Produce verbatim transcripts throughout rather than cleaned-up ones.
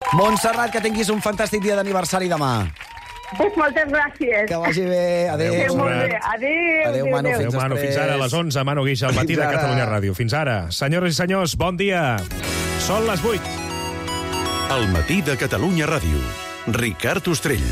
Montserrat, que tinguis un fantàstic dia d'aniversari demà. Moltes gràcies. Que vagi bé. Adéu. Que molt bé. Adéu. Adéu, Manu. adéu. Fins Adéu, Manu. després. Fins ara, a les onze, Manu Guix, al matí Fins de ara. Catalunya Ràdio. Fins ara. Senyores i senyors, bon dia. Són les vuit. Al matí de Catalunya Ràdio. Ricard Ostrell.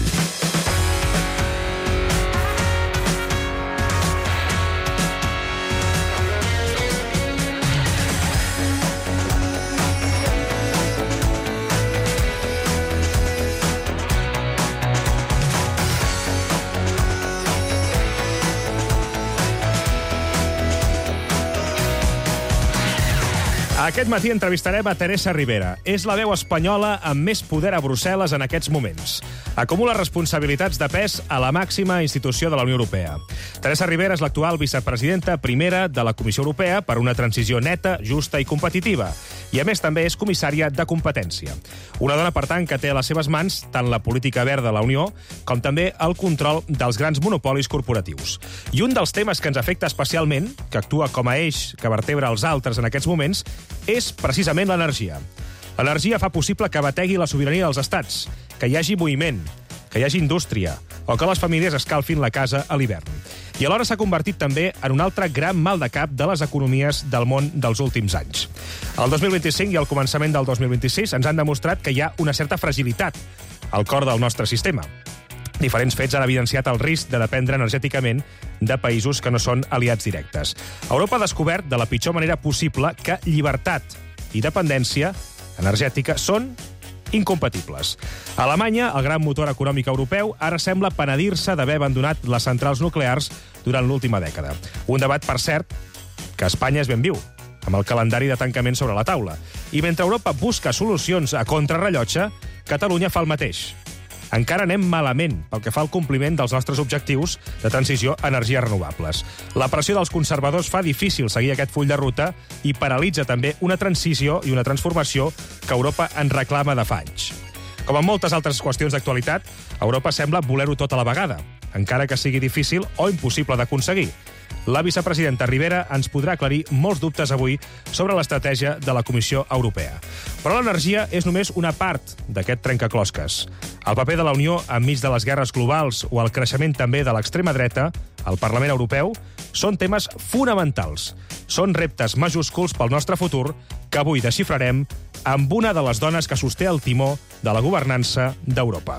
Aquest matí entrevistarem a Teresa Ribera. És la veu espanyola amb més poder a Brussel·les en aquests moments. Acumula responsabilitats de pes a la màxima institució de la Unió Europea. Teresa Ribera és l'actual vicepresidenta primera de la Comissió Europea per una transició neta, justa i competitiva. I, a més, també és comissària de competència. Una dona, per tant, que té a les seves mans tant la política verda de la Unió com també el control dels grans monopolis corporatius. I un dels temes que ens afecta especialment, que actua com a eix que vertebra els altres en aquests moments, és precisament l'energia. L'energia fa possible que bategui la sobirania dels estats, que hi hagi moviment, que hi hagi indústria, o que les famílies escalfin la casa a l'hivern. I alhora s'ha convertit també en un altre gran mal de cap de les economies del món dels últims anys. El dos mil vint-i-cinc i el començament del dos mil vint-i-sis ens han demostrat que hi ha una certa fragilitat al cor del nostre sistema. Diferents fets han evidenciat el risc de dependre energèticament de països que no són aliats directes. Europa ha descobert de la pitjor manera possible que llibertat i dependència energètica són incompatibles. Alemanya, el gran motor econòmic europeu, ara sembla penedir-se d'haver abandonat les centrals nuclears durant l'última dècada. Un debat, per cert, que Espanya és ben viu, amb el calendari de tancament sobre la taula. I mentre Europa busca solucions a contrarrellotge, Catalunya fa el mateix. Encara anem malament pel que fa al compliment dels nostres objectius de transició a energies renovables. La pressió dels conservadors fa difícil seguir aquest full de ruta i paralitza també una transició i una transformació que Europa en reclama de fa anys. Com en moltes altres qüestions d'actualitat, Europa sembla voler-ho tot a la vegada, encara que sigui difícil o impossible d'aconseguir. La vicepresidenta Ribera ens podrà aclarir molts dubtes avui sobre l'estratègia de la Comissió Europea. Però l'energia és només una part d'aquest trencaclosques. El paper de la Unió enmig de les guerres globals o el creixement també de l'extrema dreta al Parlament Europeu són temes fonamentals. Són reptes majúsculs pel nostre futur que avui desxifrarem amb una de les dones que sosté el timó de la governança d'Europa.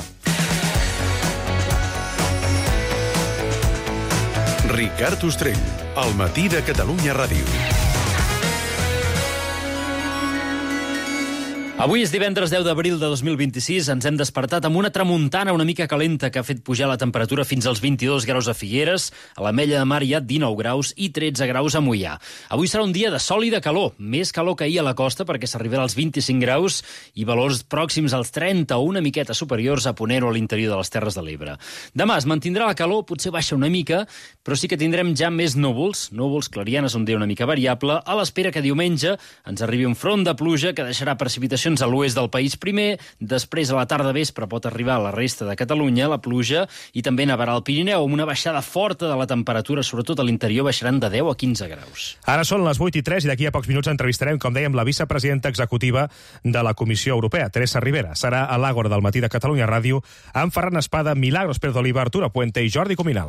Ricard Ostrell, al matí de Catalunya Ràdio. Avui és divendres deu d'abril de dos mil vint-i-sis. Ens hem despertat amb una tramuntana una mica calenta que ha fet pujar la temperatura fins als vint-i-dos graus a Figueres. A l'Ametlla de Mar hi ha dinou graus i tretze graus a Moià. Avui serà un dia de sol i de calor. Més calor que ahir a la costa perquè s'arribarà als vint-i-cinc graus i valors pròxims als trenta o una miqueta superiors a Ponent o a l'interior de les Terres de l'Ebre. Demà es mantindrà la calor, potser baixa una mica, però sí que tindrem ja més núvols. Núvols clarianes, un dia una mica variable, a l'espera que diumenge ens arribi un front de pluja que deixarà precipitacions a l'oest del país primer, després a la tarda vespre pot arribar a la resta de Catalunya la pluja i també nevarà al Pirineu amb una baixada forta de la temperatura, sobretot a l'interior baixaran de deu a quinze graus. Ara són les vuit i tres i d'aquí a pocs minuts entrevistarem, com dèiem, la vicepresidenta executiva de la Comissió Europea, Teresa Ribera. Serà a l'Àgora del matí de Catalunya Ràdio amb Ferran Espada, Milagros Pérez d'Oliva, Arturo Puente i Jordi Cuminal.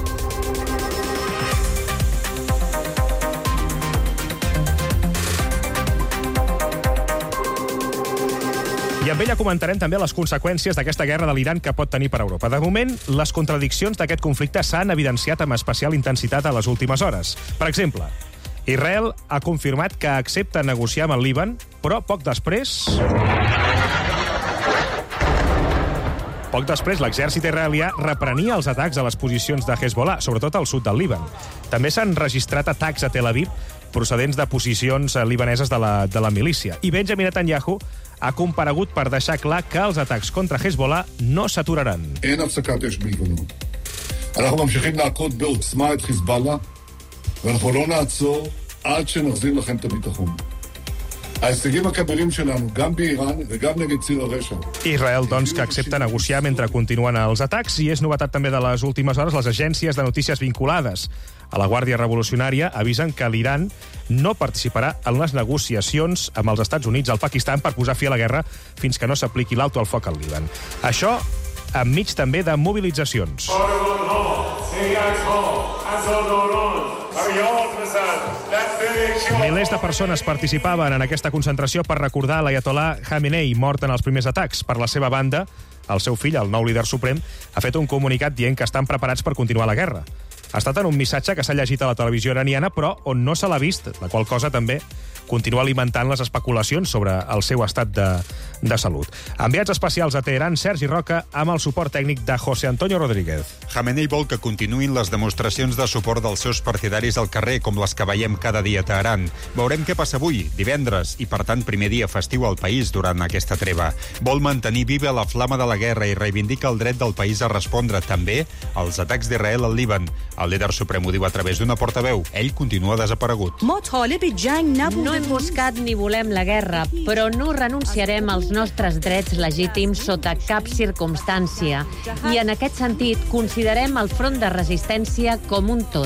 I amb ella comentarem també les conseqüències d'aquesta guerra de l'Iran que pot tenir per Europa. De moment, les contradiccions d'aquest conflicte s'han evidenciat amb especial intensitat a les últimes hores. Per exemple, Israel ha confirmat que accepta negociar amb el Líban, però poc després... Poc després, l'exèrcit israelià reprenia els atacs a les posicions de Hezbollah, sobretot al sud del Líban. També s'han registrat atacs a Tel Aviv procedents de posicions libaneses de la, de la milícia. I Benjamin Netanyahu ha comparegut per deixar clar que els atacs contra Hezbollah no s'aturaran. אין הפסקת אש בלבנון. אנחנו ממשיכים להכות בעוצמה את חיזבאללה, ואנחנו לא נעצור עד שנחזיר לכם את הביטחון. ההישגים הכבירים שלנו, גם באיראן וגם נגד ציר הרשע. Israel, doncs, que accepta negociar mentre continuen els atacs, i és novetat també de les últimes hores, les agències de notícies vinculades a la Guàrdia Revolucionària avisen que l'Iran no participarà en les negociacions amb els Estats Units al Pakistan per posar fi a la guerra fins que no s'apliqui l'alto al foc al Líban. Això enmig també de mobilitzacions. Milers de persones participaven en aquesta concentració per recordar l'Ayatollah Khamenei, mort en els primers atacs. Per la seva banda, el seu fill, el nou líder suprem, ha fet un comunicat dient que estan preparats per continuar la guerra. Ha estat en un missatge que s'ha llegit a la televisió iraniana, però on no se l'ha vist, la qual cosa també continua alimentant les especulacions sobre el seu estat de, de salut. Enviats especials a Teheran, Sergi Roca, amb el suport tècnic de José Antonio Rodríguez. Khamenei vol que continuïn les demostracions de suport dels seus partidaris al carrer, com les que veiem cada dia a Teheran. Veurem què passa avui, divendres, i per tant primer dia festiu al país durant aquesta treva. Vol mantenir viva la flama de la guerra i reivindica el dret del país a respondre també als atacs d'Israel al Líban. El líder suprem ho diu a través d'una portaveu. Ell continua desaparegut. No hem buscat ni volem la guerra, però no renunciarem als nostres drets legítims sota cap circumstància. I en aquest sentit considerem el front de resistència com un tot.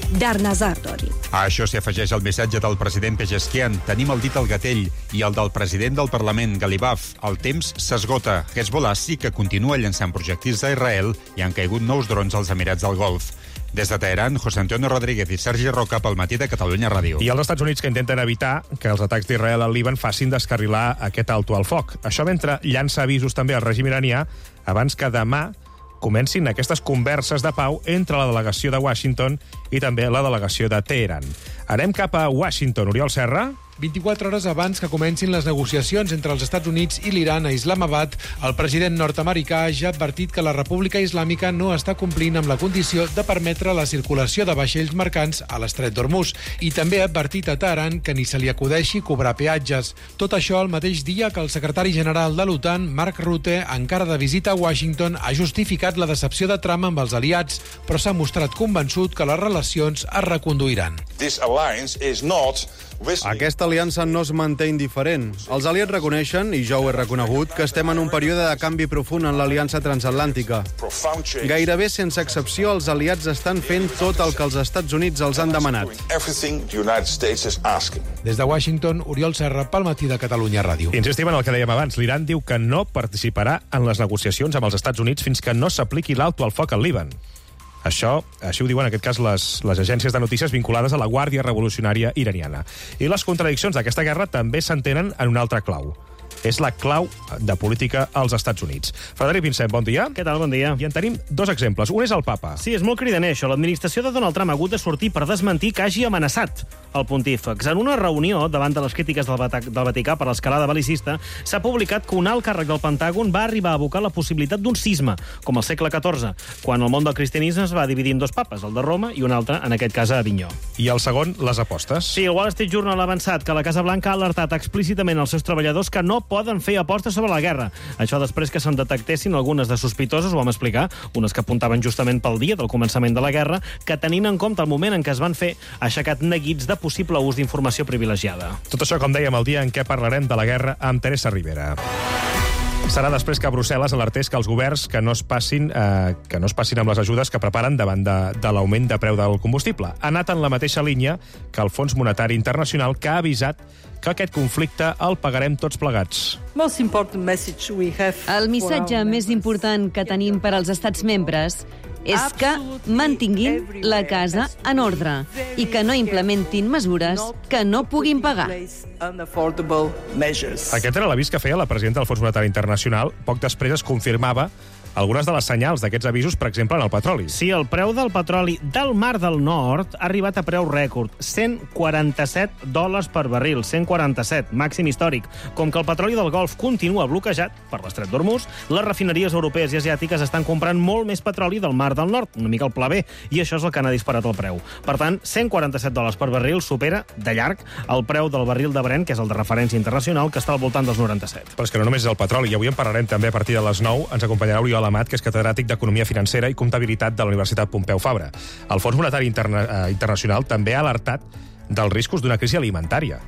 A això s'hi afegeix el missatge del president Pezeshkian. Tenim el dit al gatell, i el del president del Parlament, Galibaf. El temps s'esgota. Hezbollah sí que continua llançant projectils a Israel i han caigut nous drons als Emirats del Golf. Des de Teheran, José Antonio Rodríguez i Sergi Roca pel Matí de Catalunya Ràdio. I els Estats Units que intenten evitar que els atacs d'Israel al Líban facin descarrilar aquest alto al foc. Això mentre llança avisos també al règim iranià abans que demà comencin aquestes converses de pau entre la delegació de Washington i també la delegació de Teheran. Anem cap a Washington. Oriol Serra? vint-i-quatre hores abans que comencin les negociacions entre els Estats Units i l'Iran a Islamabad, el president nord-americà ja ha advertit que la República Islàmica no està complint amb la condició de permetre la circulació de vaixells mercants a l'estret d'Hormuz, i també ha advertit a Teheran que ni se li acudeixi cobrar peatges. Tot això el mateix dia que el secretari general de l'OTAN, Mark Rutte, encara de visita a Washington, ha justificat la decepció de Trump amb els aliats, però s'ha mostrat convençut que les relacions es reconduiran. Aquesta aliança no es manté indiferent. Els aliats reconeixen, i jo ho he reconegut, que estem en un període de canvi profund en l'aliança transatlàntica. Gairebé sense excepció, els aliats estan fent tot el que els Estats Units els han demanat. Des de Washington, Oriol Serra, pel Matí de Catalunya Ràdio. Insistim en el que dèiem abans. L'Iran diu que no participarà en les negociacions amb els Estats Units fins que no s'apliqui l'alto al foc al Líban. Això, així ho diuen en aquest cas les, les agències de notícies vinculades a la Guàrdia Revolucionària iraniana. I les contradiccions d'aquesta guerra també s'entenen en una altra clau. És la clau de política als Estats Units. Frederic Vincent, bon dia. Què tal, bon dia. I en tenim dos exemples. Un és el papa. Sí, és molt cridaner, això. L'administració de Donald Trump ha hagut de sortir per desmentir que hagi amenaçat el pontífex. En una reunió, davant de les crítiques del, Vata del Vaticà per l'escalada belicista, s'ha publicat que un alt càrrec del Pentàgon va arribar a evocar la possibilitat d'un cisma, com al segle catorze, quan el món del cristianisme es va dividir en dos papes, el de Roma i un altre, en aquest cas, a Avinyó. I el segon, les apostes. Sí, el Wall Street Journal ha avançat que la Casa Blanca ha alertat explícitament als seus treballadors que no poden fer apostes sobre la guerra. Això després que se'n detectessin algunes de sospitoses, ho vam explicar, unes que apuntaven justament pel dia del començament de la guerra, que tenint en compte el moment en què es van fer, ha aixecat neguits de possible ús d'informació privilegiada. Tot això, com dèiem, el dia en què parlarem de la guerra amb Teresa Rivera. Serà després que Brussel·les alertés que els governs que no es passin, eh, que no es passin amb les ajudes que preparen davant de, de l'augment de preu del combustible. Ha anat en la mateixa línia que el Fons Monetari Internacional, que ha avisat que aquest conflicte el pagarem tots plegats. El missatge més important que tenim per als estats membres és que mantinguin la casa en ordre i que no implementin mesures que no puguin pagar. Aquest era l'avís que feia la presidenta del Fons Monetari Internacional. Poc després es confirmava algunes de les senyals d'aquests avisos, per exemple, en el petroli. Sí, el preu del petroli del Mar del Nord ha arribat a preu rècord, cent quaranta-set dòlars per barril, cent quaranta-set, màxim històric. Com que el petroli del Golf continua bloquejat per l'estret d'Hormuz, les refineries europees i asiàtiques estan comprant molt més petroli del Mar del Nord, una mica el pla B, i això és el que n'ha disparat el preu. Per tant, cent quaranta-set dòlars per barril supera, de llarg, el preu del barril de Brent, que és el de referència internacional, que està al voltant dels noranta-set. Però és que no només és el petroli, i avui en parlarem també a partir de les nou. Ens acompanyarà Oriol Amat, que és catedràtic d'Economia Financera i Comptabilitat de la Universitat Pompeu Fabra. El Fons Monetari Interna- Internacional també ha alertat dels riscos d'una crisi alimentària.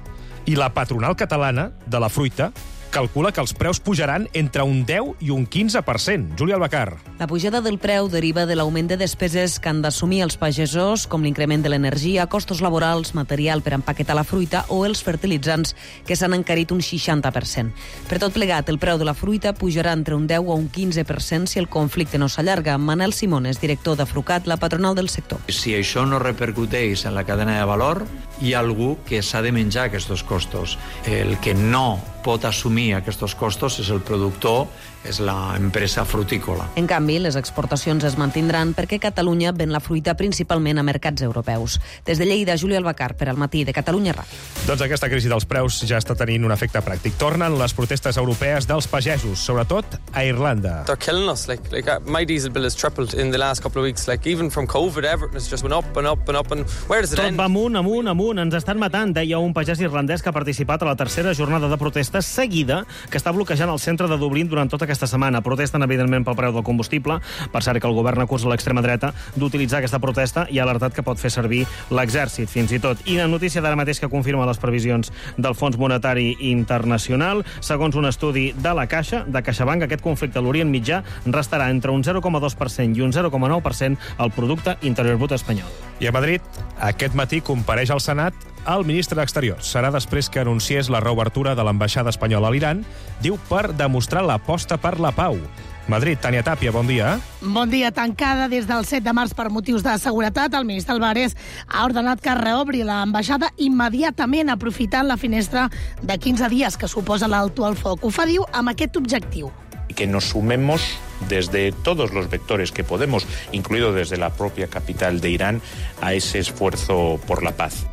I la patronal catalana de la fruita calcula que els preus pujaran entre un deu i un quinze per cent. Júlia Albacar. La pujada del preu deriva de l'augment de despeses que han d'assumir els pagesos, com l'increment de l'energia, costos laborals, material per empaquetar la fruita o els fertilitzants, que s'han encarit un seixanta per cent. Per tot plegat, el preu de la fruita pujarà entre un deu o un quinze per cent si el conflicte no s'allarga. Manel Simones, director de Frucat, la patronal del sector. Si això no repercuteix en la cadena de valor, hi ha algú que s'ha de menjar aquests costos. El que no pot assumir aquests costos és el productor, és l'empresa frutícola. En canvi, les exportacions es mantindran perquè Catalunya ven la fruita principalment a mercats europeus. Des de Lleida, Júlia Albacar, per al Matí de Catalunya Ràdio. Doncs aquesta crisi dels preus ja està tenint un efecte pràctic. Tornen les protestes europees dels pagesos, sobretot a Irlanda. They're killing us. Like, like uh, my diesel bill has tripled in the last couple of weeks. Like, even from COVID, everything has just went up and up and up. And where does it end? Tot va amunt, amunt, amunt. Ens estan matant, deia un pagès irlandès que ha participat a la tercera jornada de protestes seguida que està bloquejant el centre de Dublín durant tota aquesta setmana. Protesten, evidentment, pel preu del combustible. Per cert, que el govern acusa l'extrema dreta d'utilitzar aquesta protesta i ha alertat que pot fer servir l'exèrcit, fins i tot. I la notícia d'ara mateix que confirma les previsions del Fons Monetari Internacional. Segons un estudi de la Caixa, de CaixaBank, aquest conflicte a l'Orient Mitjà restarà entre un zero coma dos per cent i un zero coma nou per cent al producte interior brut espanyol. I a Madrid, aquest matí compareix al Senat el ministre d'Exteriors. Serà després que anunciés la reobertura de l'ambaixada espanyola a l'Iran, diu per demostrar l'aposta per la pau. Madrid, Tània Tàpia, bon dia. Bon dia. Tancada des del set de març per motius de seguretat, el ministre Álvarez ha ordenat que reobri l'ambaixada immediatament, aprofitant la finestra de quinze dies que suposa l'alto al foc. Ho fa, diu, amb aquest objectiu. Que nos sumemos desde todos los vectores que podemos, incluido desde la propia capital de Irán, a ese esfuerzo por la paz.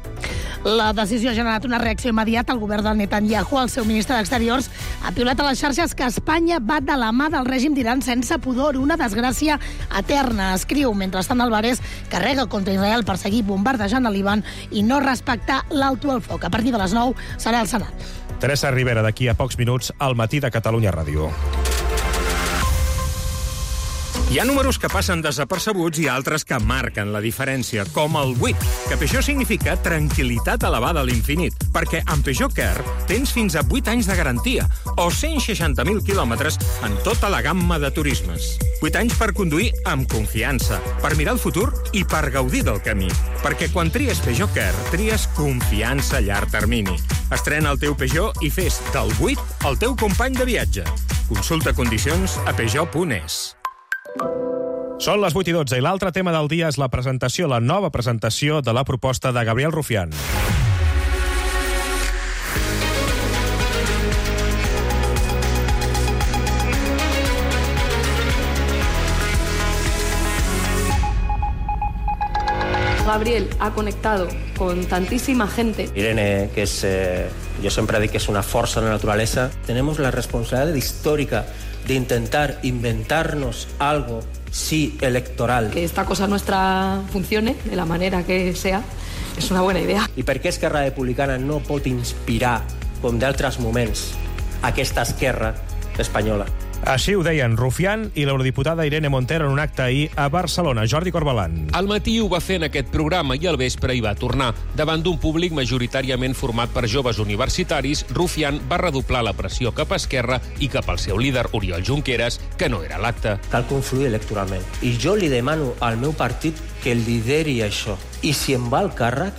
La decisió ha generat una reacció immediata al govern del Netanyahu. El seu ministre d'Exteriors ha piulat a les xarxes que Espanya va de la mà del règim d'Iran sense pudor, una desgràcia eterna. Escriu, mentrestant Álvarez carrega contra Israel per seguir bombardejant a Líban i no respectar l'alto al foc. A partir de les nou serà al Senat. Teresa Rivera, d'aquí a pocs minuts, al Matí de Catalunya Ràdio. Hi ha números que passen desapercebuts i altres que marquen la diferència, com el vuit, que Peugeot significa tranquil·litat elevada a l'infinit, perquè amb Peugeot Care tens fins a vuit anys de garantia o cent seixanta mil quilòmetres en tota la gamma de turismes. vuit anys per conduir amb confiança, per mirar el futur i per gaudir del camí. Perquè quan tries Peugeot Care, tries confiança a llarg termini. Estrena el teu Peugeot i fes del vuit el teu company de viatge. Consulta condicions a peugeot punt es. Són les vuit i dotze i l'altre tema del dia és la presentació, la nova presentació de la proposta de Gabriel Rufián. Gabriel ha conectado con tantísima gente. Irene, que es, eh, yo siempre digo que es una fuerza de la naturaleza, tenemos la responsabilidad histórica de intentar inventarnos algo, sí, electoral. Que esta cosa nuestra funcione de la manera que sea, és una bona idea. I per què Esquerra Republicana no pot inspirar, com d'altres moments, aquesta esquerra espanyola? Així ho deien Rufián i l'eurodiputada Irene Montero en un acte ahir a Barcelona. Jordi Corbalan. Al matí ho va fer en aquest programa i al vespre hi va tornar. Davant d'un públic majoritàriament format per joves universitaris, Rufián va redoblar la pressió cap a Esquerra i cap al seu líder, Oriol Junqueras, que no era a l'acte. Cal confluir electoralment. I jo li demano al meu partit que lideri això. I si em va el càrrec,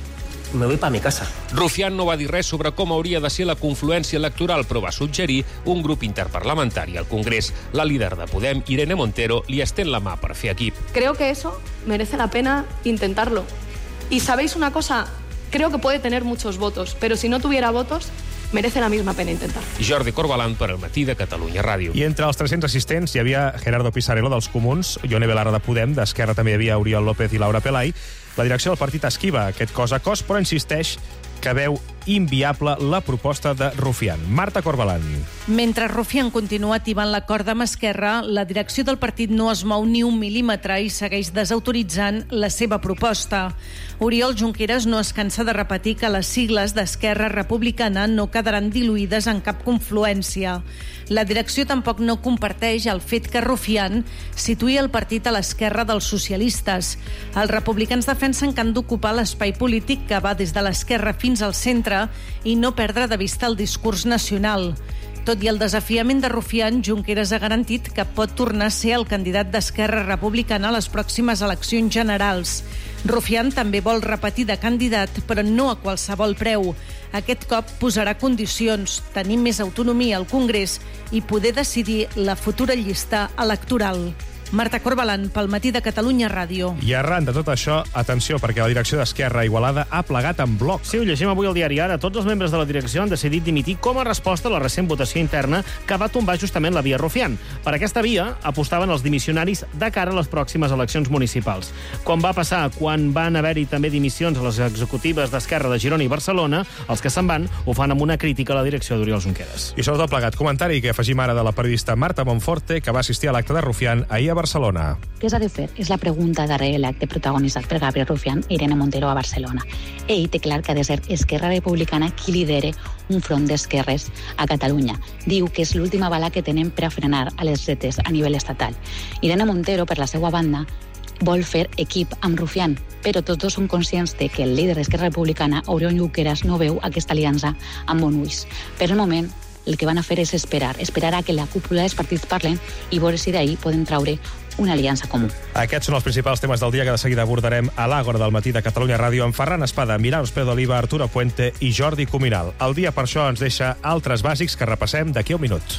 me voy pa mi casa. Rufián no va dir res sobre com hauria de ser la confluència electoral, però va suggerir un grup interparlamentari al Congrés. La líder de Podem, Irene Montero, li estén la mà per fer equip. Creo que eso merece la pena intentarlo. Y ¿sabéis una cosa? Creo que puede tener muchos votos, pero si no tuviera votos, merece la misma pena intentar. Jordi Corbalan per al Matí de Catalunya Ràdio. I entre els tres-cents assistents hi havia Gerardo Pisarello dels Comuns, Ione Belarra de Podem, d'Esquerra també hi havia Oriol López i Laura Pelai. La direcció del partit esquiva aquest cos a cos, però insisteix que veu inviable la proposta de Rufián. Marta Corbalan. Mentre Rufián continua tibant l'acord amb Esquerra, la direcció del partit no es mou ni un mil·límetre i segueix desautoritzant la seva proposta. Oriol Junqueras no es cansa de repetir que les sigles d'Esquerra Republicana no quedaran diluïdes en cap confluència. La direcció tampoc no comparteix el fet que Rufián situï el partit a l'esquerra dels socialistes. Els republicans defensen que han d'ocupar l'espai polític que va des de l'esquerra fins al centre centre i no perdre de vista el discurs nacional. Tot i el desafiament de Rufián, Junqueras ha garantit que pot tornar a ser el candidat d'Esquerra Republicana a les pròximes eleccions generals. Rufián també vol repetir de candidat, però no a qualsevol preu. Aquest cop posarà condicions, tenir més autonomia al Congrés i poder decidir la futura llista electoral. Marta Corbalan, pel Matí de Catalunya Ràdio. I arran de tot això, atenció, perquè la direcció d'Esquerra a Igualada ha plegat en bloc. Sí, ho llegim avui al diari Ara. Tots els membres de la direcció han decidit dimitir com a resposta a la recent votació interna que va tombar justament la via Rufián. Per aquesta via apostaven els dimissionaris de cara a les pròximes eleccions municipals. Com va passar quan van haver-hi també dimissions a les executives d'Esquerra de Girona i Barcelona, els que se'n van ho fan amb una crítica a la direcció d'Oriol Junqueras. I sobretot plegat comentari que afegim ara de la periodista Marta Monforte, que va assistir a l'acte de Rufián ahir a Barcelona. Què s'ha de fer? És la pregunta darrere l'acte protagonitzat per Gabriel Rufián i Irene Montero a Barcelona. Ell té clar que ha de ser Esquerra Republicana qui lidere un front d'esquerres a Catalunya. Diu que és l'última bala que tenen per a frenar a les dretes a nivell estatal. Irene Montero, per la seva banda, vol fer equip amb Rufián, però tots dos són conscients de que el líder d'Esquerra Republicana, Oriol Junqueras, no veu aquesta aliança amb bon ulls. Per el moment, el que van a fer és esperar, esperar a que la cúpula dels partits parlen i veure si d'ahir poden traure una aliança comú. Aquests són els principals temes del dia que de seguida abordarem a l'Àgora del Matí de Catalunya Ràdio amb Ferran Espada, Milà Pérez d'Oliva, Arturo Puente i Jordi Cuminal. El dia per això ens deixa altres bàsics que repassem d'aquí a un minut.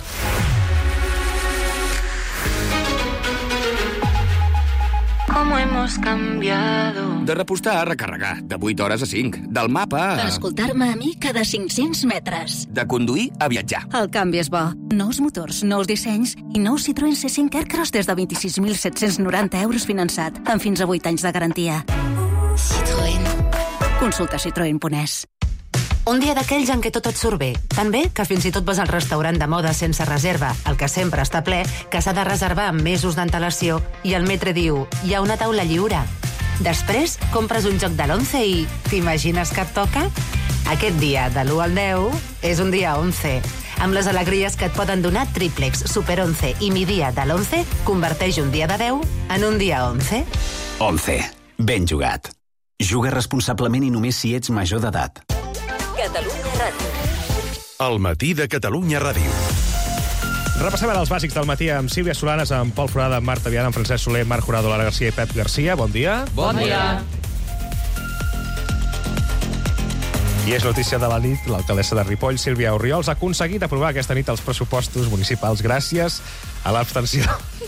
¿Cómo hemos cambiado? De repostar a recarregar, de vuit hores a cinc. Del mapa a... D'escoltar-me a mi cada cinc-cents metres. De conduir a viatjar. El canvi és bo. Nous motors, nous dissenys i nou Citroën C cinc Aircross des de vint-i-sis mil set-cents noranta euros finançat, amb fins a vuit anys de garantia. Citroën. Consulta citroen punt es. Un dia d'aquells en què tot et surt bé. Tan bé que fins i tot vas al restaurant de moda sense reserva, el que sempre està ple, que s'ha de reservar amb mesos d'antelació, i el metre diu, hi ha una taula lliure. Després, compres un joc de l'once i t'imagines que et toca? Aquest dia, de l'u al deu, és un dia onze. Amb les alegries que et poden donar Triplex, Super onze i Mi Dia de l'onze, converteix un dia de deu en un dia onze. onze. Ben jugat. Juga responsablement i només si ets major d'edat. Catalunya Ràdio. El Matí de Catalunya Ràdio. Repassem ara els bàsics del matí amb Sílvia Solanes, amb Pol Forada, amb Marta Viana, amb Francesc Soler, Marc Jurado, Lara Garcia i Pep Garcia. Bon dia. Bon dia. I és notícia de la nit, l'alcaldessa de Ripoll, Sílvia Orriols, ha aconseguit aprovar aquesta nit els pressupostos municipals gràcies a l'abstenció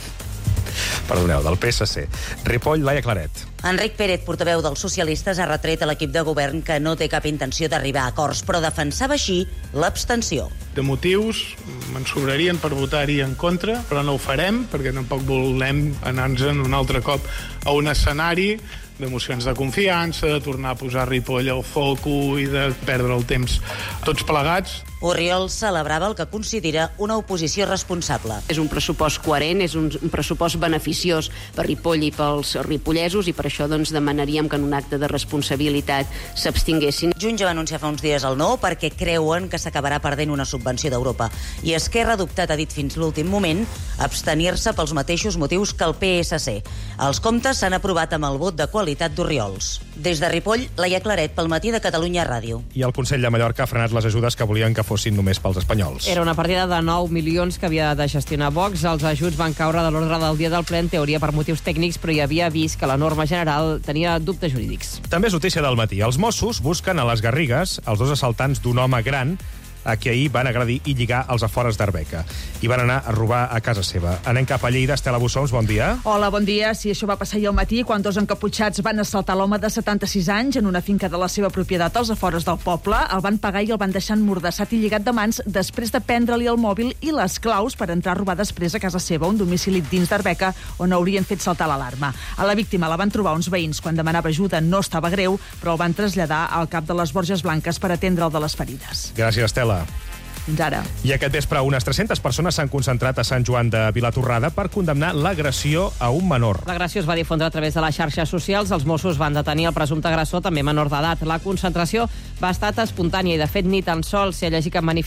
perdoneu, del P S C. Ripoll, Laia Claret. Enric Pérez, portaveu dels socialistes, ha retret a l'equip de govern que no té cap intenció d'arribar a acords, però defensava així l'abstenció. De motius me'n sobrarien per votar-hi en contra, però no ho farem, perquè tampoc volem anar-nos un altre cop a un escenari d'emocions de confiança, de tornar a posar Ripoll al foco i de perdre el temps tots plegats. Orriols celebrava el que considera una oposició responsable. És un pressupost coherent, és un pressupost beneficiós per Ripoll i pels ripollesos i per això doncs, demanaríem que en un acte de responsabilitat s'abstinguessin. Junts ja va anunciar fa uns dies el no perquè creuen que s'acabarà perdent una subvenció d'Europa. I Esquerra ha adoptat, ha dit fins l'últim moment, abstenir-se pels mateixos motius que el P S C. Els comptes s'han aprovat amb el vot de qualitat d'Orriols. Des de Ripoll, Laia Claret, pel Matí de Catalunya Ràdio. I el Consell de Mallorca ha frenat les ajudes que volien que fossin només pels espanyols. Era una partida de nou milions que havia de gestionar Vox. Els ajuts van caure de l'ordre del dia del ple, en teoria per motius tècnics, però hi havia vist que la norma general tenia dubtes jurídics. També és notícia del matí. Els Mossos busquen a les Garrigues els dos assaltants d'un home gran a qui ahir van agredir i lligar als afores d'Arbeca. I van anar a robar a casa seva. Anem cap a Lleida. Estela Bussoms, bon dia. Hola, bon dia. Sí, això va passar ahir al matí quan dos encaputxats van assaltar l'home de setanta-sis anys en una finca de la seva propietat als afores del poble. El van pagar i el van deixar emmordassat i lligat de mans després de prendre-li el mòbil i les claus per entrar a robar després a casa seva, un domicili dins d'Arbeca on haurien fet saltar l'alarma. A la víctima la van trobar uns veïns quan demanava ajuda. No estava greu, però el van traslladar al cap de les Borges Blanques per atendre'l de les ferides. Gràcies, Estela. Fins ara. I aquest vespre unes tres-centes persones s'han concentrat a Sant Joan de Vilatorrada per condemnar l'agressió a un menor. L'agressió es va difondre a través de les xarxes socials. Els Mossos van detenir el presumpte agressor, també menor d'edat. La concentració va estar espontània i, de fet, ni tan sols s'hi ha llegit cap manifest.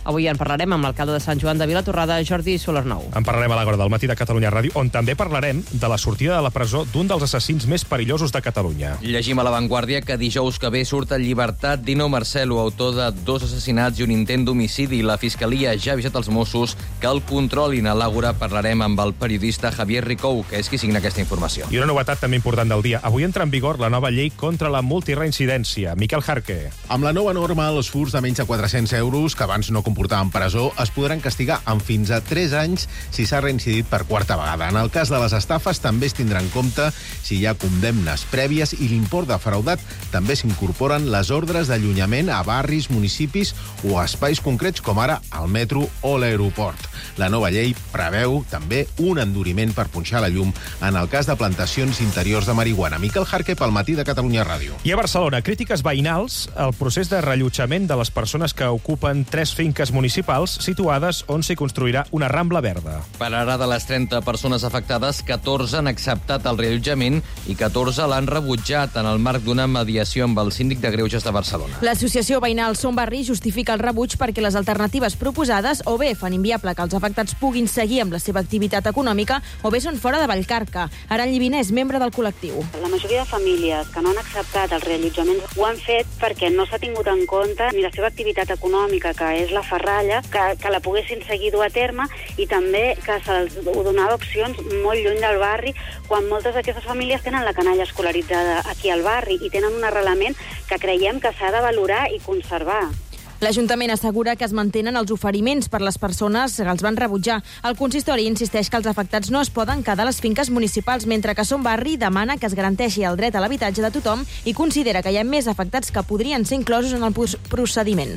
Avui en parlarem amb l'alcalde de Sant Joan de Vilatorrada, Jordi Solernou. En parlarem a l'Agora del matí de Catalunya Ràdio, on també parlarem de la sortida de la presó d'un dels assassins més perillosos de Catalunya. Llegim a La Vanguardia que dijous que ve surt en llibertat Dino Marcelo, autor de dos assassinats i un intent d'homicidi. La Fiscalia ja ha avisat els Mossos que el controlin. A l'Àgora parlarem amb el periodista Javier Ricou, que és qui signa aquesta informació. I una novetat també important del dia. Avui entra en vigor la nova llei contra la multireincidència. Miquel Jarque. Amb la nova norma, els furts de menys de quatre-cents euros, que abans no comportaven presó, es podran castigar amb fins a tres anys si s'ha reincidit per quarta vegada. En el cas de les estafes també es tindrà en compte si hi ha condemnes prèvies i l'import defraudat. També s'incorporen les ordres d'allunyament a barris, municipis o a espais concrets com ara el metro o l'aeroport. La nova llei preveu també un enduriment per punxar la llum en el cas de plantacions interiors de marihuana. Miquel Jarque pel matí de Catalunya Ràdio. I a Barcelona, crítiques veïnals al procés de rellotjament de les persones que ocupen tres finques municipals situades on s'hi construirà una rambla verda. Per ara, de les trenta persones afectades, catorze han acceptat el reallotjament i catorze l'han rebutjat en el marc d'una mediació amb el síndic de Greuges de Barcelona. L'associació veïnal Som Barri justifica el rebuig perquè les alternatives proposades o bé fan inviable que els afectats puguin seguir amb la seva activitat econòmica o bé són fora de Vallcarca. Aran Llibiner és membre del col·lectiu. La majoria de famílies que no han acceptat el reallotjament ho han fet perquè no s'ha tingut en compte ni la seva activitat econòmica, que és la ferralla, que, que la poguessin seguir dur a terme, i també que se'ls donava opcions molt lluny del barri, quan moltes d'aquestes famílies tenen la canalla escolaritzada aquí al barri i tenen un arrelament que creiem que s'ha de valorar i conservar. L'Ajuntament assegura que es mantenen els oferiments per les persones que els van rebutjar. El consistori insisteix que els afectats no es poden quedar a les finques municipals, mentre que Som Barri demana que es garanteixi el dret a l'habitatge de tothom i considera que hi ha més afectats que podrien ser inclosos en el procediment.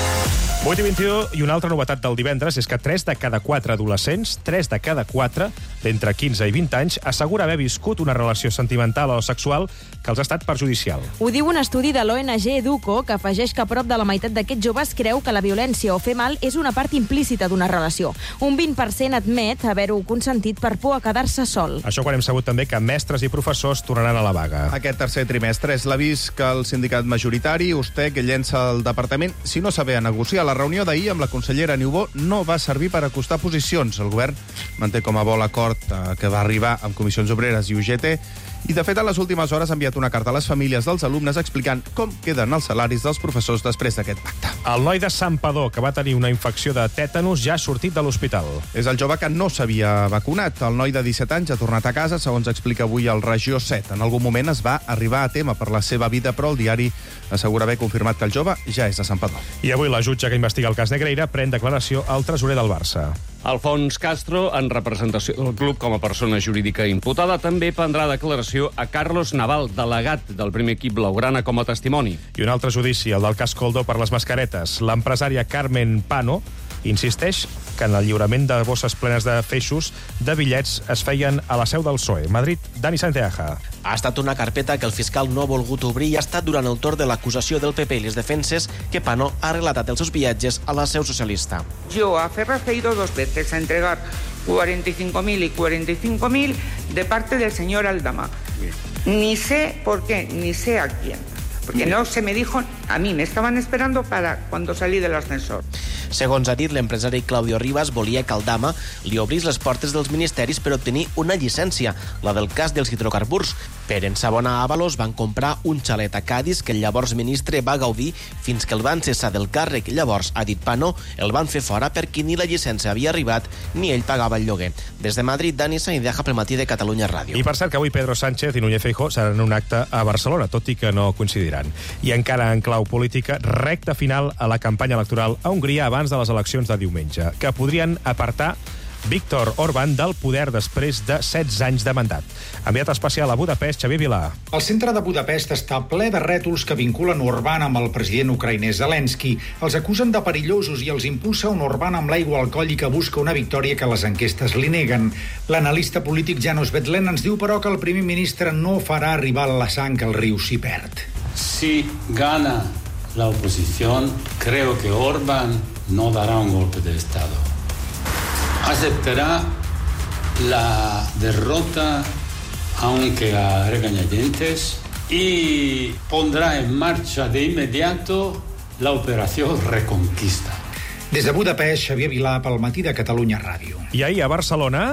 vuit i vint-i-u, i una altra novetat del divendres és que tres de cada quatre adolescents, tres de cada quatre d'entre quinze i vint anys, assegura haver viscut una relació sentimental o sexual que els ha estat perjudicial. Ho diu un estudi de l'O N G Educo, que afegeix que prop de la meitat d'aquests joves creu que la violència o fer mal és una part implícita d'una relació. Un vint per cent admet haver-ho consentit per por a quedar-se sol. Això quan hem sabut també que mestres i professors tornaran a la vaga. Aquest tercer trimestre és l'avís que el sindicat majoritari, Ustec, llença al departament si no saber negociar. La reunió d'ahir amb la consellera Niubó no va servir per acostar posicions. El govern manté com a bo l'acord eh, que va arribar amb Comissions Obreres i U G T i, de fet, a les últimes hores ha enviat una carta a les famílies dels alumnes explicant com queden els salaris dels professors després d'aquest pacte. El noi de Santpedor, que va tenir una infecció de tètanus, ja ha sortit de l'hospital. És el jove que no s'havia vacunat. El noi de disset anys ha tornat a casa, segons explica avui el Regió set. En algun moment es va arribar a tema per la seva vida, però el diari assegura haver confirmat que el jove ja és a Santpedor. I avui la jutge que investiga el cas Negreira pren declaració al tresorer del Barça. Alfons Castro, en representació del club com a persona jurídica imputada, també prendrà declaració a Carlos Naval, delegat del primer equip blaugrana, com a testimoni. I un altre judici, el del cas Coldo per les mascaretes. L'empresària Carmen Pano insisteix que en el lliurament de bosses plenes de feixos de bitllets es feien a la seu del P S O E. Madrid, Dani Santeaja. Ha estat una carpeta que el fiscal no ha volgut obrir i ha estat durant el torn de l'acusació del P P i les defenses que Pano ha relatat els seus viatges a la seu socialista. Yo a Ferraz he ido dos veces a entregar cuarenta y cinco mil y cuarenta y cinco mil de parte del señor Aldama. Ni sé por qué, ni sé a quién. Porque no se me dijo, a mí me estaban esperando para cuando salí del ascensor. Segons ha dit, l'empresari Claudio Rivas volia que Aldama li obrís les portes dels ministeris per obtenir una llicència, la del cas dels hidrocarburs. Per ensabonar Ábalos van comprar un xalet a Cádiz que el llavors ministre va gaudir fins que el van cessar del càrrec. Llavors, ha dit Pano, el van fer fora perquè ni la llicència havia arribat ni ell pagava el lloguer. Des de Madrid, Dani Saindeja pel matí de Catalunya Ràdio. I per cert que avui Pedro Sánchez i Núñez Feijóo seran un acte a Barcelona, tot i que no coincidiran. I encara en clau política, recta final a la campanya electoral a Hongria abans de les eleccions de diumenge, que podrien apartar Víctor Orbán del poder després de setze anys de mandat. Enviat especial a Budapest, Xavier Vilà. El centre de Budapest està ple de rètols que vinculen Orbán amb el president ucraïnès Zelensky. Els acusen de perillosos i els impulsa un Orbán amb l'aigua al coll i que busca una victòria que les enquestes li neguen. L'analista polític Janos Betlen ens diu, però, que el primer ministre no farà arribar la sang que el riu s'hi perd. Si gana la oposición, creo que Orbán no dará un golpe de Estado. Aceptará la derrota, aunque a regañadientes, y pondrá en marcha de inmediato la operación Reconquista. Des de Budapest, Xavier Vilà, pel Matí de Catalunya Ràdio. I ahir a Barcelona...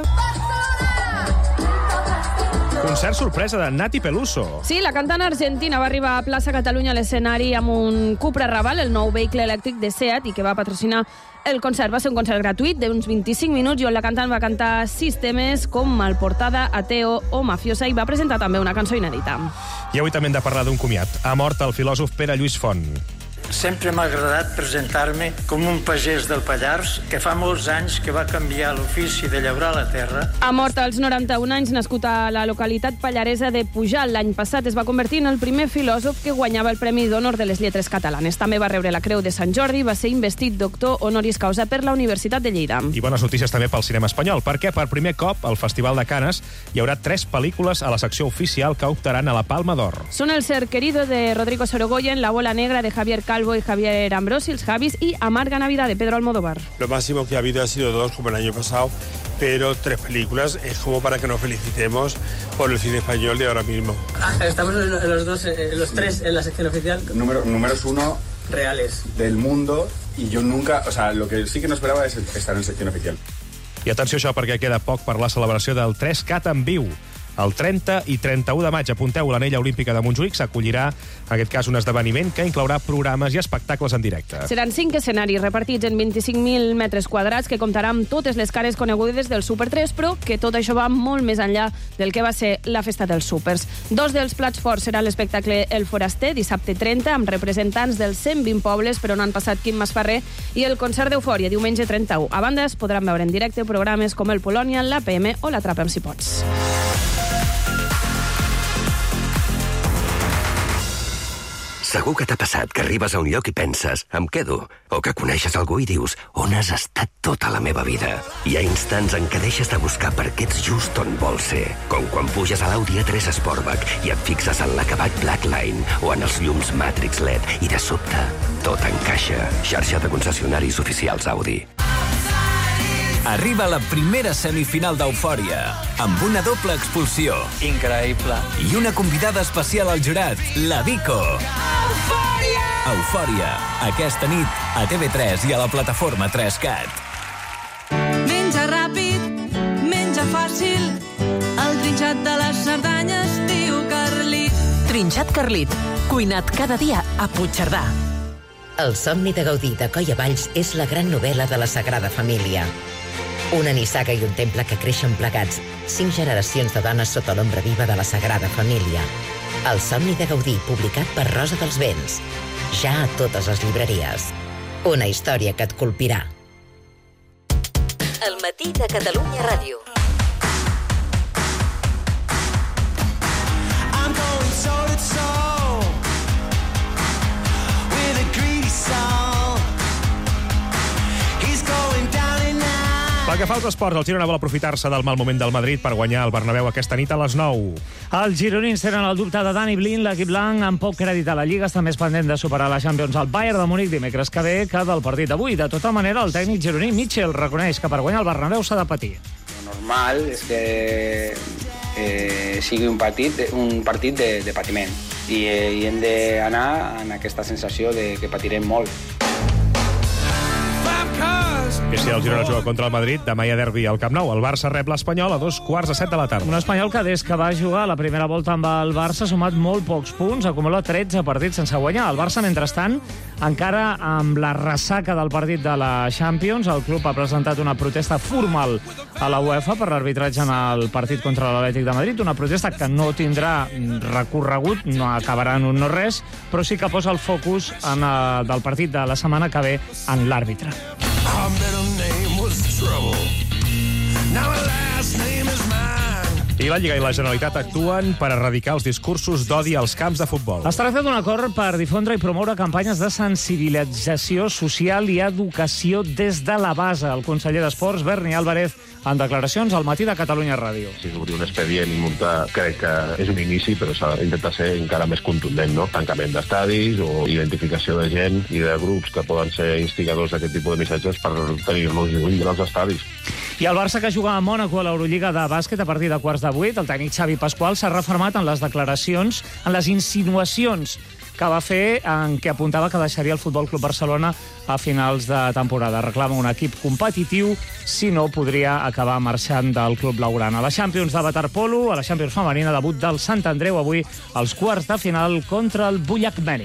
Concert sorpresa de Nati Peluso. Sí, la cantant argentina va arribar a Plaça Catalunya a l'escenari amb un Cupra Raval, el nou vehicle elèctric de SEAT, i que va patrocinar el concert. Va ser un concert gratuït d'uns vint-i-cinc minuts i on la cantant va cantar sis temes com Malportada, Ateo o Mafiosa, i va presentar també una cançó inèdita. I avui també hem de parlar d'un comiat. Ha mort el filòsof Pere Lluís Font. Sempre m'ha agradat presentar-me com un pagès del Pallars que fa molts anys que va canviar l'ofici de llaurar la terra. Ha mort als noranta-un anys, nascut a la localitat pallaresa de Pujalt. L'any passat es va convertir en el primer filòsof que guanyava el Premi d'Honor de les Lletres Catalanes. També va rebre la Creu de Sant Jordi i va ser investit doctor honoris causa per la Universitat de Lleida. I bones notícies també pel cinema espanyol, perquè per primer cop al Festival de Canes hi haurà tres pel·lícules a la secció oficial que optaran a la Palma d'Or. Són El ser querido de Rodrigo Sorogoyen, La bola negra de Javier Calvo y Javier Ambrosi, els Javis, y Amarga Navidad de Pedro Almodóvar. Lo máximo que ha habido ha sido dos, como el año pasado, pero tres películas es como para que nos felicitemos por el cine español de ahora mismo. Ah, estamos los dos, eh, los tres en la sección oficial. Número, números uno reales del mundo, y yo nunca, o sea, lo que sí que no esperaba es estar en sección oficial. I atenció a això, perquè queda poc per la celebració del tres cat en viu. El trenta i trenta-u de maig, apunteu, l'Anella Olímpica de Montjuïc s'acollirà, en aquest cas, un esdeveniment que inclourà programes i espectacles en directe. Seran cinc escenaris repartits en vint-i-cinc mil metres quadrats que comptarà amb totes les cares conegudes del Super tres, però que tot això va molt més enllà del que va ser la festa dels súpers. Dos dels plats forts seran l'espectacle El Foraster, dissabte trenta, amb representants dels cent vint pobles per on han passat Quim Masferrer, i el concert d'Eufòria, diumenge trenta-u. A banda, es podran veure en directe programes com el Polònia, l'A P M o l'Atrapa'm si pots. Segur que t'ha passat que arribes a un lloc i penses, em quedo, o que coneixes algú i dius, on has estat tota la meva vida? Hi ha instants en què deixes de buscar per què ets just on vols ser, com quan puges a l'Audi A tres Sportback i et fixes en l'acabat Blackline o en els llums Matrix L E D i de sobte tot encaixa. Xarxa de concessionaris oficials Audi. Arriba la primera semifinal d'Eufòria, amb una doble expulsió. Increïble. I una convidada especial al jurat, la Vico. Eufòria! Eufòria, aquesta nit a T V tres i a la plataforma tres cat. Menja ràpid, menja fàcil, el trinxat de les Cerdanyes diu Carlit. Trinxat Carlit, cuinat cada dia a Puigcerdà. El somni de gaudir de Coll Valls és la gran novel·la de la Sagrada Família. Una nissaga i un temple que creixen plegats, cinc generacions de dones sota l'ombra viva de la Sagrada Família. El somni de gaudir, publicat per Rosa dels Vents. Ja a totes les llibreries. Una història que et colpirà. El Matí de Catalunya Ràdio. I'm going soul to soul with a greedy soul. He's going down and out. Pel que fa als esports, el Girona vol aprofitar-se del mal moment del Madrid per guanyar el Bernabéu aquesta nit a les nou. Els gironins tenen el dubte de Dani Blind. L'equip blanc, amb poc crèdit a la Lliga, està més pendent de superar la Champions al Bayern de Múnich dimecres que ve que del partit d'avui. De tota manera, el tècnic gironí Mitchell reconeix que per guanyar el Bernabéu s'ha de patir. Lo normal és que eh, sigui un partit, un partit de, de patiment i, eh, i hem d'anar en aquesta sensació de que patirem molt. I si el Girona juga contra el Madrid, demà hi ha derbi al Camp Nou. El Barça rep l'Espanyol a dos quarts de set de la tarda. Un Espanyol que des que va jugar la primera volta amb el Barça ha sumat molt pocs punts, acumula tretze partits sense guanyar. El Barça, mentrestant, encara amb la ressaca del partit de la Champions, el club ha presentat una protesta formal a la UEFA per l'arbitratge en el partit contra l'Atlètic de Madrid, una protesta que no tindrà recorregut, no acabarà en un no res, però sí que posa el focus en el, del partit de la setmana que ve en l'àrbitre. Our middle name was Trouble. Now my last name is mine. I la Lliga i la Generalitat actuen per erradicar els discursos d'odi als camps de futbol. Es tracta d'un acord per difondre i promoure campanyes de sensibilització social i educació des de la base. El conseller d'Esports, Berni Álvarez, en declaracions al Matí de Catalunya Ràdio. Si obrir un expedient i multar, crec que és un inici, però s'ha d'intentar ser encara més contundent, no? Tancament d'estadis o identificació de gent i de grups que poden ser instigadors d'aquest tipus de missatges per tenir-los lluny dels estadis. I el Barça, que juga a Mònaco a l'Eurolliga de bàsquet a partir de quarts de vuit, el tècnic Xavi Pasqual s'ha reformat en les declaracions, en les insinuacions que va fer en què apuntava que deixaria el Futbol Club Barcelona a finals de temporada. Reclama un equip competitiu, si no podria acabar marxant del club blaugrana. A la Champions de waterpolo, a la Champions femenina, debut del Sant Andreu avui als quarts de final contra el Bullacmeni.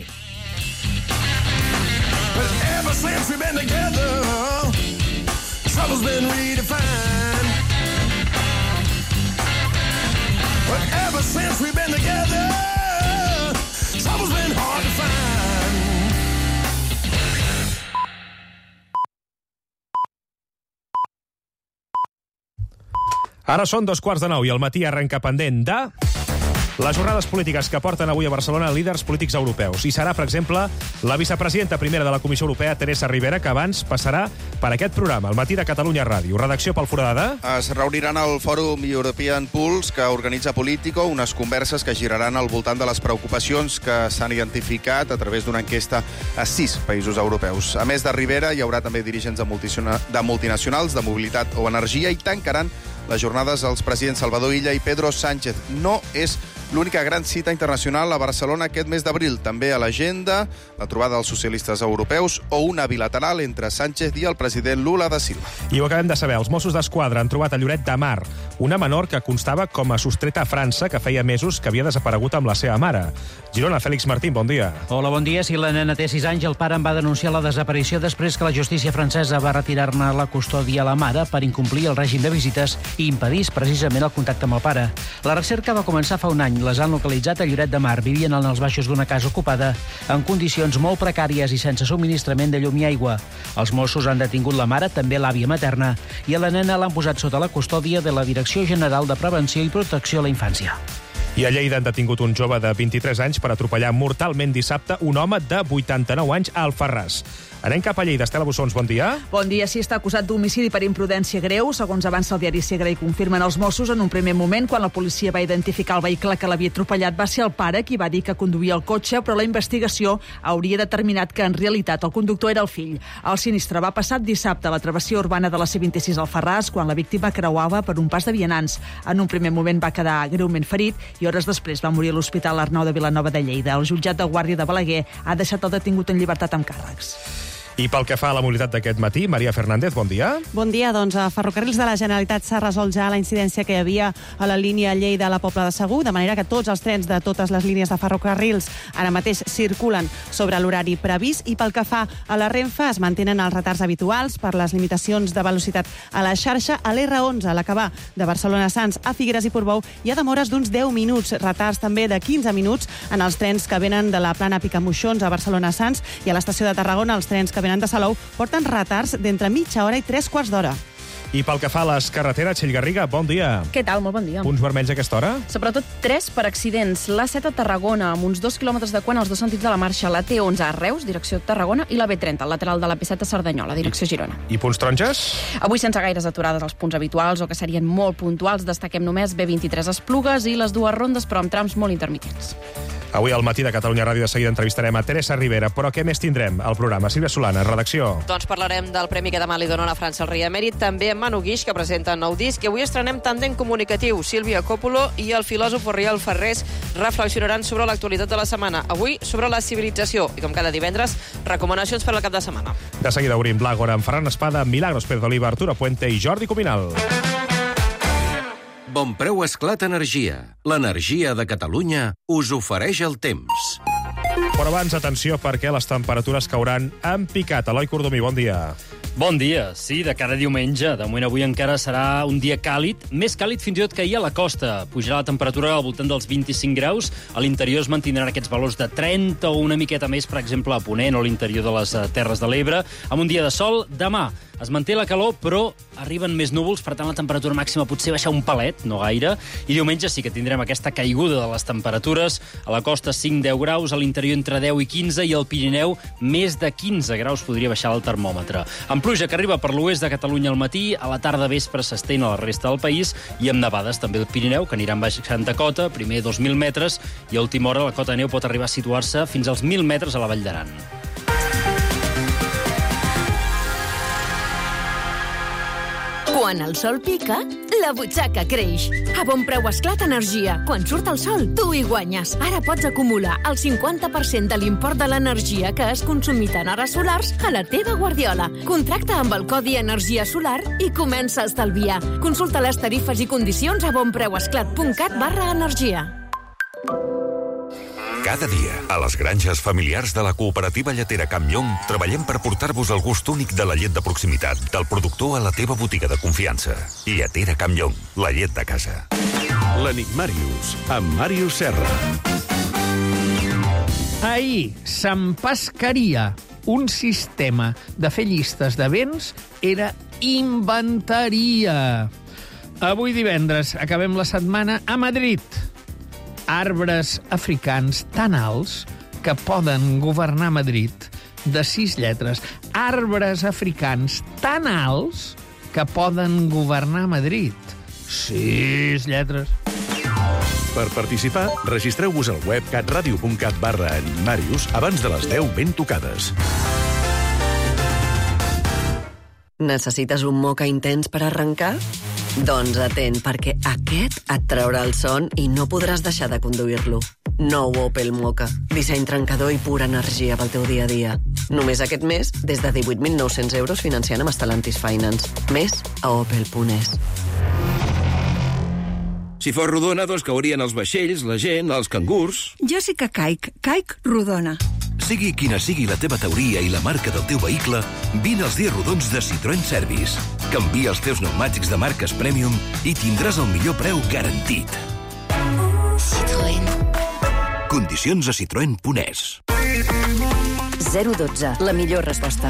Ever since we've been together, trouble's been hard to find. Ara són dos quarts de nou i el matí arrenca pendent de... les jornades polítiques que porten avui a Barcelona líders polítics europeus. I serà, per exemple, la vicepresidenta primera de la Comissió Europea, Teresa Ribera, que abans passarà per aquest programa, el matí de Catalunya Ràdio. Redacció pel Foradada. Es reuniran al Fòrum European Pulse, que organitza Político, unes converses que giraran al voltant de les preocupacions que s'han identificat a través d'una enquesta a sis països europeus. A més de Ribera, hi haurà també dirigents de, de multinacionals, de mobilitat o energia, i tancaran les jornades als presidents Salvador Illa i Pedro Sánchez. No és l'única gran cita internacional a Barcelona aquest mes d'abril. També a l'agenda la trobada dels socialistes europeus o una bilateral entre Sánchez i el president Lula da Silva. I ho acabem de saber. Els Mossos d'Esquadra han trobat a Lloret de Mar una menor que constava com a sostreta a França, que feia mesos que havia desaparegut amb la seva mare. Girona, Fèlix Martín, bon dia. Hola, bon dia. Si la nena té sis anys, el pare en va denunciar la desaparició després que la justícia francesa va retirar-ne la custòdia a la mare per incomplir el règim de visites i impedís precisament el contacte amb el pare. La recerca va començar fa un any. Les han localitzat a Lloret de Mar. Vivien en els baixos d'una casa ocupada en condicions molt precàries i sense subministrament de llum i aigua. Els Mossos han detingut la mare, també l'àvia materna, i a la nena l'han posat sota la custòdia de la Direcció General de Prevenció i Protecció a la Infància. I a Lleida han detingut un jove de vint-i-tres anys per atropellar mortalment dissabte un home de vuitanta-nou anys a Alfarràs. Anem cap a Lleida. Estela Bussons, bon dia. Bon dia. Sí, està acusat d'homicidi per imprudència greu, segons avança el diari Segre i confirmen els Mossos. En un primer moment, quan la policia va identificar el vehicle que l'havia atropellat, va ser el pare qui va dir que conduïa el cotxe, però la investigació hauria determinat que en realitat el conductor era el fill. El sinistre va passar dissabte a la travessia urbana de la C vint-i-sis al Alfarràs, quan la víctima creuava per un pas de vianants. En un primer moment va quedar greument ferit i hores després va morir a l'Hospital Arnau de Vilanova de Lleida. El jutjat de guàrdia de Balaguer ha deixat el detingut en llibertat amb càrrecs. I pel que fa a la mobilitat d'aquest matí, Maria Fernández, bon dia. Bon dia. Doncs a Ferrocarrils de la Generalitat s'ha resolt ja la incidència que hi havia a la línia Lleida a la Pobla de Segur, de manera que tots els trens de totes les línies de ferrocarrils ara mateix circulen sobre l'horari previst. I pel que fa a la Renfe, es mantenen els retards habituals per les limitacions de velocitat a la xarxa. A l'R onze, a l'acabar de Barcelona-Sants a Figueres i Portbou, hi ha demores d'uns deu minuts, retards també de quinze minuts en els trens que venen de la plana Picamoixons a Barcelona-Sants, i a l'estació de Tarragona els trens que venen de Salou porten retards d'entre mitja hora i tres quarts d'hora. I pel que fa a les carreteres, Txell Garriga, bon dia. Què tal? Molt bon dia. Punts vermells a aquesta hora? Sobretot tres per accidents. l'A set a Tarragona, amb uns dos quilòmetres de quan als dos sentits de la marxa. La T onze a Reus, direcció Tarragona, i la B trenta, al lateral de la P set a Cerdanyola, direcció Girona. I punts taronges? Avui sense gaires aturades als punts habituals, o que serien molt puntuals. Destaquem només B vint-i-tres Esplugues i les dues rondes, però amb trams molt intermitents. Avui al matí de Catalunya Ràdio de seguida entrevistarem a Teresa Ribera, però què més tindrem al programa? Sílvia Solana, redacció. Doncs parlarem del premi que demà li donen a França el rei emèrit, també en Manu Guix, que presenta nou disc, i avui estrenem Tandem Comunicatiu. Sílvia Coppola i el filòsof Oriol Ferrés reflexionaran sobre l'actualitat de la setmana. Avui sobre la civilització, i com cada divendres, recomanacions per al cap de setmana. De seguida obrim l'Àgora amb Ferran Espada, Milagros Pérez d'Oliva, Arturo Puente i Jordi Cuminal. Bonpreu Esclat Energia. L'energia de Catalunya us ofereix el temps. Però abans, atenció, perquè les temperatures cauran en picat. Eloi Cordomí, bon dia. Bon dia. Sí, de cada diumenge. De moment avui encara serà un dia càlid, més càlid fins i tot que ahir a la costa. Pujarà la temperatura al voltant dels vint-i-cinc graus. A l'interior es mantindran aquests valors de trenta o una miqueta més, per exemple, a Ponent o l'interior de les Terres de l'Ebre. Amb un dia de sol, demà es manté la calor, però arriben més núvols, per tant la temperatura màxima potser baixa un palet, no gaire, i diumenge sí que tindrem aquesta caiguda de les temperatures. A la costa cinc a deu graus, a l'interior entre deu i quinze, i al Pirineu més de quinze graus podria baixar el termòmetre. Amb pluja que arriba per l'oest de Catalunya al matí, a la tarda vespre s'estén a la resta del país, i amb nevades també al Pirineu, que aniran baixant de cota, primer dos mil metres, i a última hora la cota de neu pot arribar a situar-se fins als mil metres a la Vall d'Aran. Quan el sol pica, la butxaca creix. A Bon Preu Esclat Energia. Quan surt el sol, tu hi guanyes. Ara pots acumular el cinquanta per cent de l'import de l'energia que has consumit en hores solars a la teva guardiola. Contracta amb el codi Energia Solar i comença a estalviar. Consulta les tarifes i condicions a bonpreuesclat.cat barra energia. Cada dia, a les granges familiars de la cooperativa lletera Camp Llong, treballem per portar-vos el gust únic de la llet de proximitat, del productor a la teva botiga de confiança. Lletera Camp Llong, la llet de casa. L'Enigmàrius, amb Màrius Serra. Ahir s'empescaria un sistema de fer llistes de béns, era inventaria. Avui divendres acabem la setmana a Madrid. Arbres africans tan alts que poden governar Madrid, de sis lletres. Arbres africans tan alts que poden governar Madrid. Sis lletres. Per participar, registreu-vos al web catradio.cat barra Enigmàrius abans de les deu ben tocades. Necessites un moca intens per arrencar? Doncs atent, perquè aquest et traurà el son i no podràs deixar de conduir-lo. Nou Opel Moka. Disseny trencador i pura energia pel teu dia a dia. Només aquest mes, des de divuit mil nou-cents euros financiant amb Stellantis Finance. Més a opel punt es. Si fos rodona, doncs caurien els vaixells, la gent, els cangurs... Jo sí que caic. Caic rodona. Sigui quina sigui la teva teoria i la marca del teu vehicle, vine als dies rodons de Citroën Service. Canvia els teus pneumàtics de marques Premium i tindràs el millor preu garantit. Citroën. Condicions a citroen punt es. zero dotze, la millor resposta.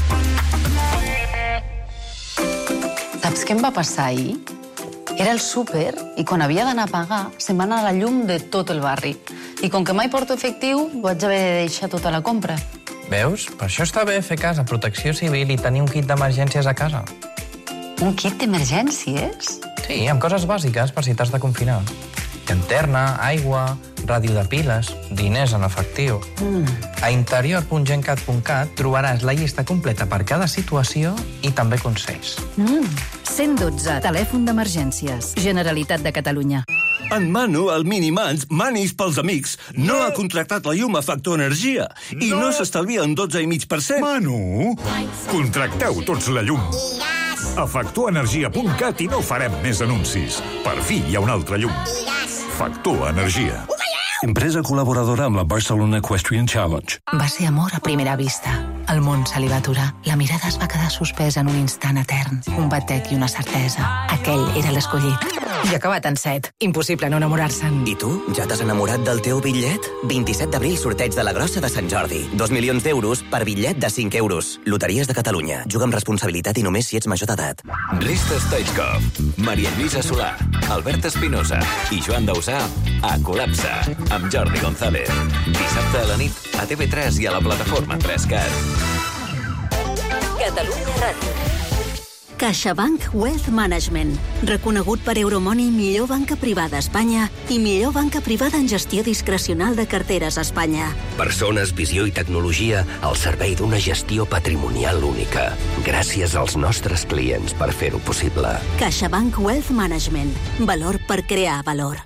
Saps què em va passar ahir? Era el súper i quan havia d'anar a pagar se'm va anar la llum de tot el barri. I com que mai porto efectiu, vaig haver de deixar tota la compra. Veus? Per això està bé fer cas a Protecció Civil i tenir un kit d'emergències a casa. Un kit d'emergències? Sí, amb coses bàsiques per si t'has de confinar. Llanterna, aigua, ràdio de piles, diners en efectiu. Mm. A interior punt gencat punt cat trobaràs la llista completa per cada situació i també consells. Mm. cent dotze, telèfon d'emergències. Generalitat de Catalunya. En Manu, el Minimans, Manis pels amics, no, no ha contractat la llum a Factor Energia i no, no s'estalvia un dotze coma cinc per cent. Manu, contracteu tots la llum. A factor energia punt cat i no farem més anuncis. Per fi hi ha una altra llum. Factor Energia. Empresa col·laboradora amb la Barcelona Equestrian Challenge. Va ser amor a primera vista. El món se li va aturar. La mirada es va quedar suspesa en un instant etern. Un batec i una certesa. Aquell era l'escollit. I acabat en set. Impossible no enamorar-se'n. I tu? Ja t'has enamorat del teu bitllet? vint-i-set d'abril, sorteig de la Grossa de Sant Jordi. Dos milions d'euros per bitllet de cinc euros. Loteries de Catalunya. Juga amb responsabilitat i només si ets major d'edat. Rista Stoichkov, Maria Lluïsa Solà, Albert Espinosa i Joan Dausà a Col·lapse, amb Jordi González. Dissabte a la nit a T V tres i a la plataforma tres cat. Catalunya Ràdio. CaixaBank Wealth Management, reconegut per Euromoney millor banca privada a Espanya i millor banca privada en gestió discrecional de carteres a Espanya. Persones, visió i tecnologia al servei d'una gestió patrimonial única. Gràcies als nostres clients per fer-ho possible. CaixaBank Wealth Management, valor per crear valor.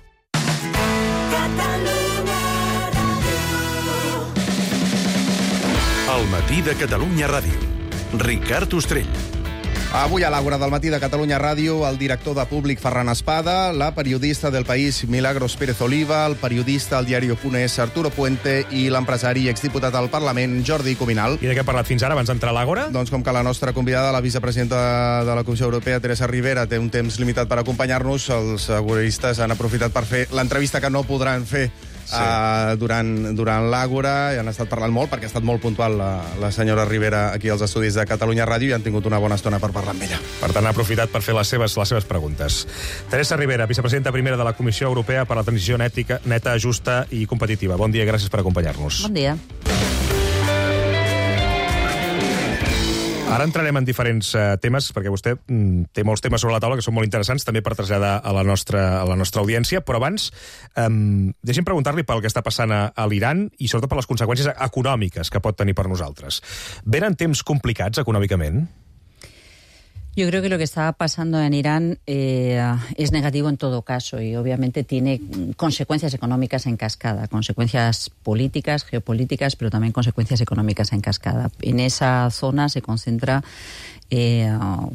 El matí de Catalunya Ràdio. Ricard Ostrell. Avui a l'Àgora del matí de Catalunya Ràdio, el director de Públic Ferran Espada, la periodista del País Milagros Pérez Oliva, el periodista al diario punt es Arturo Puente i l'empresari i exdiputat al Parlament Jordi Cuminal. I de què ha parlat fins ara, abans d'entrar a l'Àgora? Doncs com que la nostra convidada, la vicepresidenta de la Comissió Europea, Teresa Rivera, té un temps limitat per acompanyar-nos, els agoristes han aprofitat per fer l'entrevista que no podran fer Sí. Uh, durant, durant l'Àgora, i han estat parlant molt perquè ha estat molt puntual la, la senyora Rivera aquí als estudis de Catalunya Ràdio i han tingut una bona estona per parlar amb ella. Per tant, ha aprofitat per fer les seves, les seves preguntes. Teresa Rivera, vicepresidenta primera de la Comissió Europea per la Transició Nètica, Neta, Justa i Competitiva. Bon dia, gràcies per acompanyar-nos. Bon dia. Ara entrarem en diferents uh, temes, perquè vostè mm, té molts temes sobre la taula que són molt interessants, també per traslladar a la nostra, a la nostra audiència, però abans um, deixi'm preguntar-li pel que està passant a, a l'Iran i sobretot per les conseqüències econòmiques que pot tenir per nosaltres. Venen temps complicats econòmicament? Yo creo que lo que está pasando en Irán eh, es negativo en todo caso y obviamente tiene consecuencias económicas en cascada, consecuencias políticas, geopolíticas, pero también consecuencias económicas en cascada. En esa zona se concentra eh,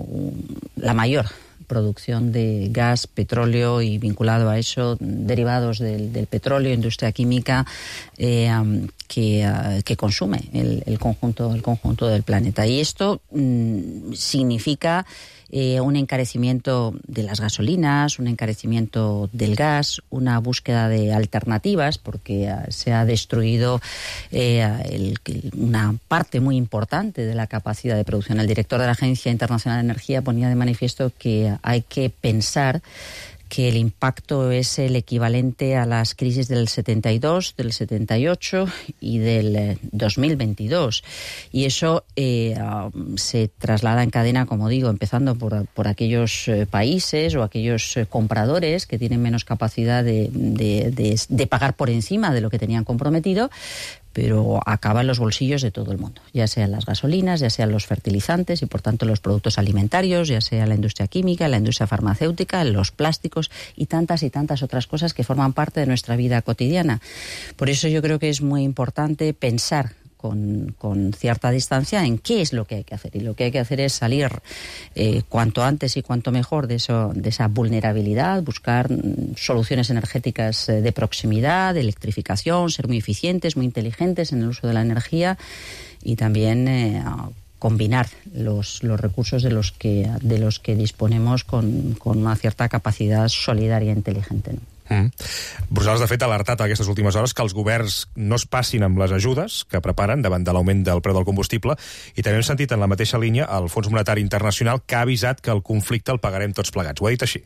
la mayor producción de gas, petróleo y vinculado a eso derivados del, del petróleo, industria química eh, que, uh, que consume el, el conjunto el conjunto del planeta. Y esto mm, significa eh, un encarecimiento de las gasolinas, un encarecimiento del gas, una búsqueda de alternativas, porque uh, se ha destruido eh, el, una parte muy importante de la capacidad de producción. El director de la Agencia Internacional de Energía ponía de manifiesto que hay que pensar que el impacto es el equivalente a las crisis del setenta y dos, del setenta y ocho y del eh, dos mil veintidós. Y eso eh, uh, se traslada en cadena, como digo, empezando por, por aquellos eh, países o aquellos eh, compradores que tienen menos capacidad de, de, de, de pagar por encima de lo que tenían comprometido, pero acaba en los bolsillos de todo el mundo, ya sean las gasolinas, ya sean los fertilizantes y, por tanto, los productos alimentarios, ya sea la industria química, la industria farmacéutica, los plásticos y tantas y tantas otras cosas que forman parte de nuestra vida cotidiana. Por eso yo creo que es muy importante pensar Con, con cierta distancia en qué es lo que hay que hacer. Y lo que hay que hacer es salir eh, cuanto antes y cuanto mejor de, eso, de esa vulnerabilidad, buscar soluciones energéticas eh, de proximidad, de electrificación, ser muy eficientes, muy inteligentes en el uso de la energía y también eh, combinar los, los recursos de los que, de los que disponemos con, con una cierta capacidad solidaria e inteligente, ¿no? Mm. Brussel·les, de fet, ha alertat aquestes últimes hores que els governs no es passin amb les ajudes que preparen davant de l'augment del preu del combustible, i també hem sentit en la mateixa línia el Fons Monetari Internacional, que ha avisat que el conflicte el pagarem tots plegats. Ho ha dit així.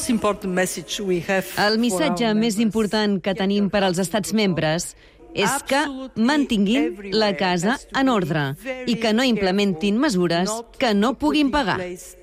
El missatge més important que tenim per als estats membres és que mantinguin la casa en ordre i que no implementin mesures que no puguin pagar.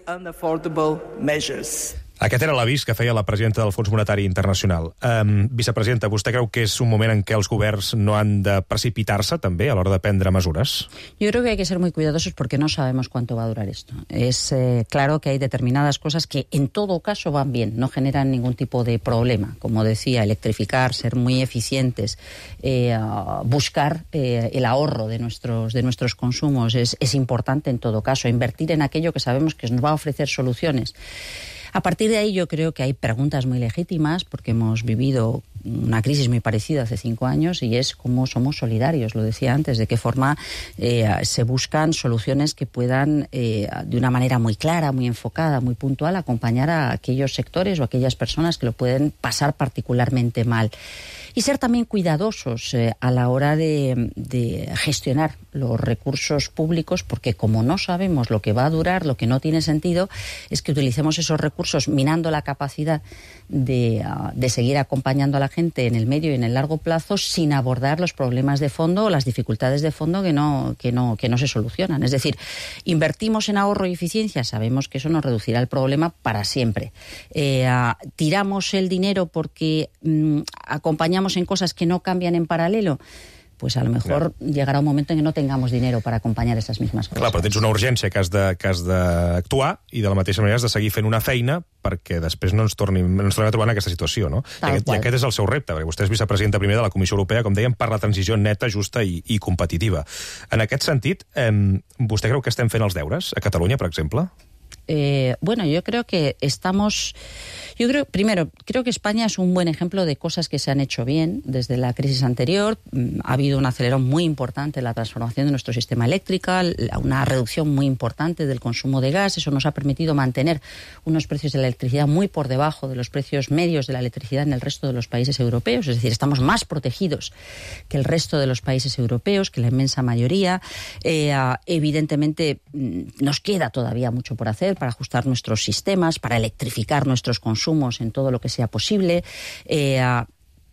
Aquest era l'avís que feia la presidenta del Fons Monetari Internacional. Um, vicepresidenta, vostè creu que és un moment en què els governs no han de precipitar-se també a l'hora de prendre mesures? Yo creo que hay que ser muy cuidadosos porque no sabemos cuánto va a durar esto. Es eh, claro que hay determinadas cosas que en todo caso van bien, no generan ningún tipo de problema. Como decía, electrificar, ser muy eficientes, eh, buscar eh, el ahorro de nuestros, de nuestros consumos es, es importante en todo caso. Invertir en aquello que sabemos que nos va a ofrecer soluciones. A partir de ahí yo creo que hay preguntas muy legítimas porque hemos vivido una crisis muy parecida hace cinco años y es cómo somos solidarios, lo decía antes, de qué forma eh, se buscan soluciones que puedan eh, de una manera muy clara, muy enfocada, muy puntual acompañar a aquellos sectores o a aquellas personas que lo pueden pasar particularmente mal. Y ser también cuidadosos eh, a la hora de, de gestionar los recursos públicos, porque como no sabemos lo que va a durar, lo que no tiene sentido es que utilicemos esos recursos minando la capacidad de, uh, de seguir acompañando a la gente en el medio y en el largo plazo sin abordar los problemas de fondo o las dificultades de fondo que no, que no, que no se solucionan. Es decir, invertimos en ahorro y eficiencia, sabemos que eso nos reducirá el problema para siempre. Eh, uh, tiramos el dinero porque um, acompañamos en cosas que no cambian en paralelo, pues a lo mejor claro. llegará un momento en que no tengamos dinero para acompañar esas mismas cosas. Clar, però tens una urgència que has de, que has d'actuar i de la mateixa manera has de seguir fent una feina perquè després no ens tornem, no ens tornem a trobar en aquesta situació, no? I aquest, I aquest és el seu repte, perquè vostè és vicepresidenta primer de la Comissió Europea, com dèiem, per la transició neta, justa i, i competitiva. En aquest sentit, eh, vostè creu que estem fent els deures a Catalunya, per exemple? Eh, bueno, yo creo que estamos... Yo creo, primero, creo que España es un buen ejemplo de cosas que se han hecho bien desde la crisis anterior. Ha habido un acelerón muy importante en la transformación de nuestro sistema eléctrico, una reducción muy importante del consumo de gas. Eso nos ha permitido mantener unos precios de la electricidad muy por debajo de los precios medios de la electricidad en el resto de los países europeos. Es decir, estamos más protegidos que el resto de los países europeos, que la inmensa mayoría. Eh, evidentemente, nos queda todavía mucho por hacer para ajustar nuestros sistemas, para electrificar nuestros consumos en todo lo que sea posible. Eh,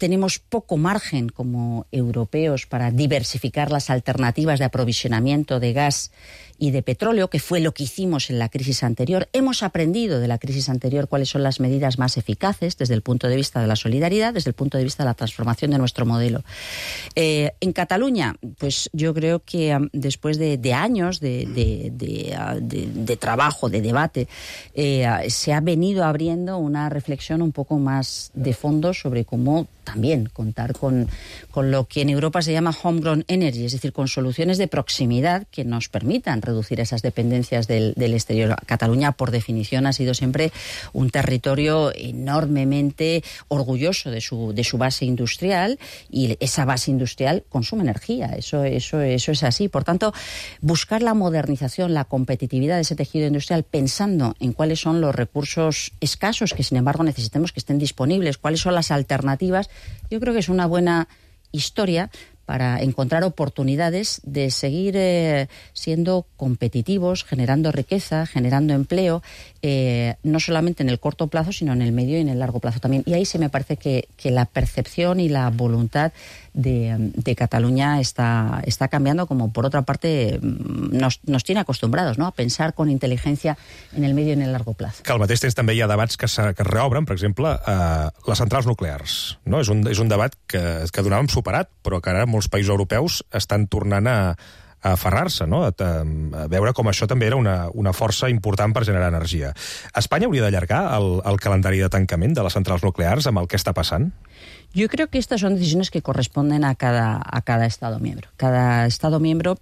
tenemos poco margen como europeos para diversificar las alternativas de aprovisionamiento de gas y de petróleo, que fue lo que hicimos en la crisis anterior. Hemos aprendido de la crisis anterior cuáles son las medidas más eficaces desde el punto de vista de la solidaridad, desde el punto de vista de la transformación de nuestro modelo. Eh, en Cataluña, pues yo creo que um, después de, de años de, de, de, uh, de, de trabajo, de debate, eh, uh, se ha venido abriendo una reflexión un poco más de fondo sobre cómo también contar con, con lo que en Europa se llama homegrown energy, es decir, con soluciones de proximidad que nos permitan reducir esas dependencias del, del exterior. Cataluña, por definición, ha sido siempre un territorio enormemente orgulloso de su, de su base industrial, y esa base industrial consume energía. Eso, eso, eso es así. Por tanto, buscar la modernización, la competitividad de ese tejido industrial pensando en cuáles son los recursos escasos que, sin embargo, necesitemos que estén disponibles, cuáles son las alternativas, yo creo que es una buena historia para encontrar oportunidades de seguir eh, siendo competitivos, generando riqueza, generando empleo, eh, no solamente en el corto plazo, sino en el medio y en el largo plazo también. Y ahí sí me parece que, que la percepción y la voluntad de, de Cataluña está, está cambiando, como por otra parte nos, nos tiene acostumbrados, no?, a pensar con inteligencia en el medio y en el largo plazo. Que al mateix temps també hi ha debats que, se, que es reobren, per exemple, eh, les centrals nuclears. No? És, un, és un debat que, que donàvem superat, però que ara molts països europeus estan tornant a, a aferrar-se, no? a, a veure com això també era una, una força important per generar energia. Espanya hauria d'allargar el, el calendari de tancament de les centrals nuclears amb el que està passant? Yo creo que estas son decisiones que corresponden a cada, a cada Estado miembro. Cada Estado miembro,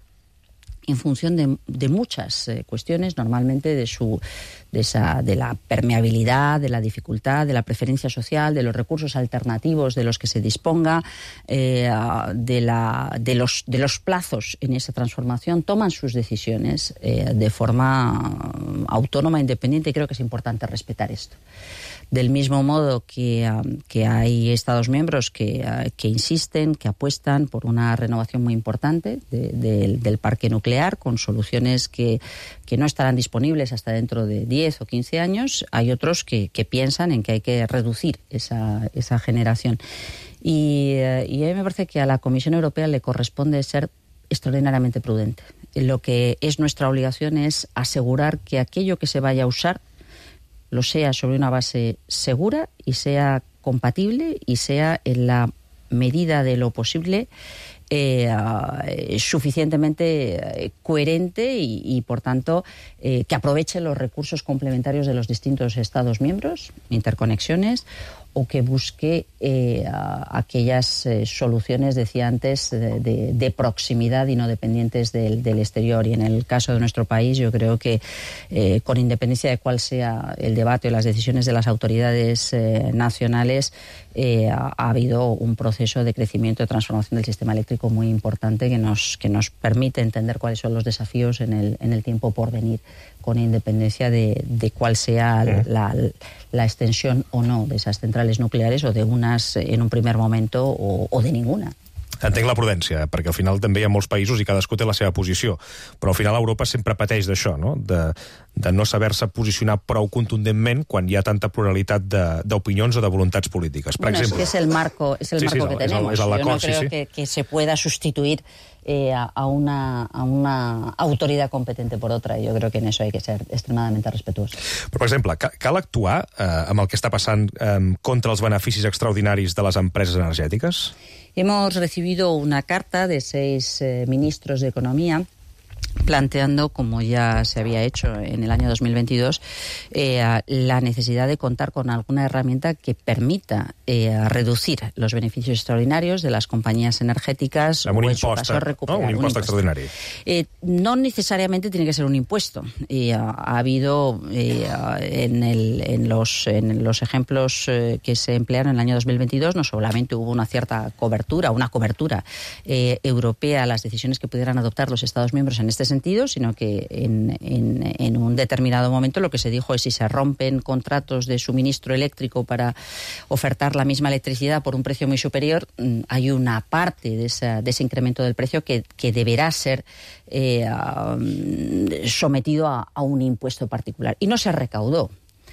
en función de, de muchas eh, cuestiones, normalmente de su de, esa, de la permeabilidad, de la dificultad, de la preferencia social, de los recursos alternativos de los que se disponga, eh, de, la, de, los, de los plazos en esa transformación, toman sus decisiones eh, de forma autónoma, independiente, y creo que es importante respetar esto. Del mismo modo que, uh, que hay Estados miembros que, uh, que insisten, que apuestan por una renovación muy importante de, de, del parque nuclear, con soluciones que, que no estarán disponibles hasta dentro de diez o quince años, hay otros que, que piensan en que hay que reducir esa, esa generación. Y, uh, y a mí me parece que a la Comisión Europea le corresponde ser extraordinariamente prudente. Lo que es nuestra obligación es asegurar que aquello que se vaya a usar lo sea sobre una base segura y sea compatible y sea en la medida de lo posible eh, uh, suficientemente eh, coherente y, y por tanto, eh, que aproveche los recursos complementarios de los distintos Estados miembros, interconexiones, o que busque eh, a, aquellas eh, soluciones, decía antes, de, de, de proximidad y no dependientes del, del exterior. Y en el caso de nuestro país, yo creo que eh, con independencia de cuál sea el debate o las decisiones de las autoridades eh, nacionales, eh, ha, ha habido un proceso de crecimiento, de transformación del sistema eléctrico muy importante que nos, que nos permite entender cuáles son los desafíos en el, en el tiempo por venir, con independencia de, de cuál sea la, la extensión o no de esas centrales nucleares, o de unas en un primer momento o, o de ninguna. Entenc la prudència, perquè al final també hi ha molts països i cadascú té la seva posició, però al final Europa sempre pateix d'això, no? de, de no saber-se posicionar prou contundentment quan hi ha tanta pluralitat d'opinions o de voluntats polítiques. Per bueno, exemple, es que es el marco, es el sí, marco sí, que és el, tenemos. és el, és el Yo no creo sí, sí. Que, que se pueda sustituir eh, a, a, una, a una autoridad competente por otra. Yo creo que en eso hay que ser extremadamente respetuosos. Però, per exemple, cal actuar eh, amb el que està passant eh, contra els beneficis extraordinaris de les empreses energètiques? Hemos recibido una carta de seis eh, ministros de Economía planteando, como ya se había hecho en el año dos mil veintidós, eh, la necesidad de contar con alguna herramienta que permita eh, reducir los beneficios extraordinarios de las compañías energéticas, o en su caso recuperar no, un impuesto extraordinario. Eh, no necesariamente tiene que ser un impuesto. Eh, ha, ha habido eh, en, el, en, los, en los ejemplos eh, que se emplearon en el año dos mil veintidós, no solamente hubo una cierta cobertura, una cobertura eh, europea a las decisiones que pudieran adoptar los Estados miembros en este sentido, sino que en, en, en un determinado momento lo que se dijo es si se rompen contratos de suministro eléctrico para ofertar la misma electricidad por un precio muy superior, hay una parte de, esa, de ese incremento del precio que, que deberá ser eh, um, sometido a, a un impuesto particular. Y no se recaudó.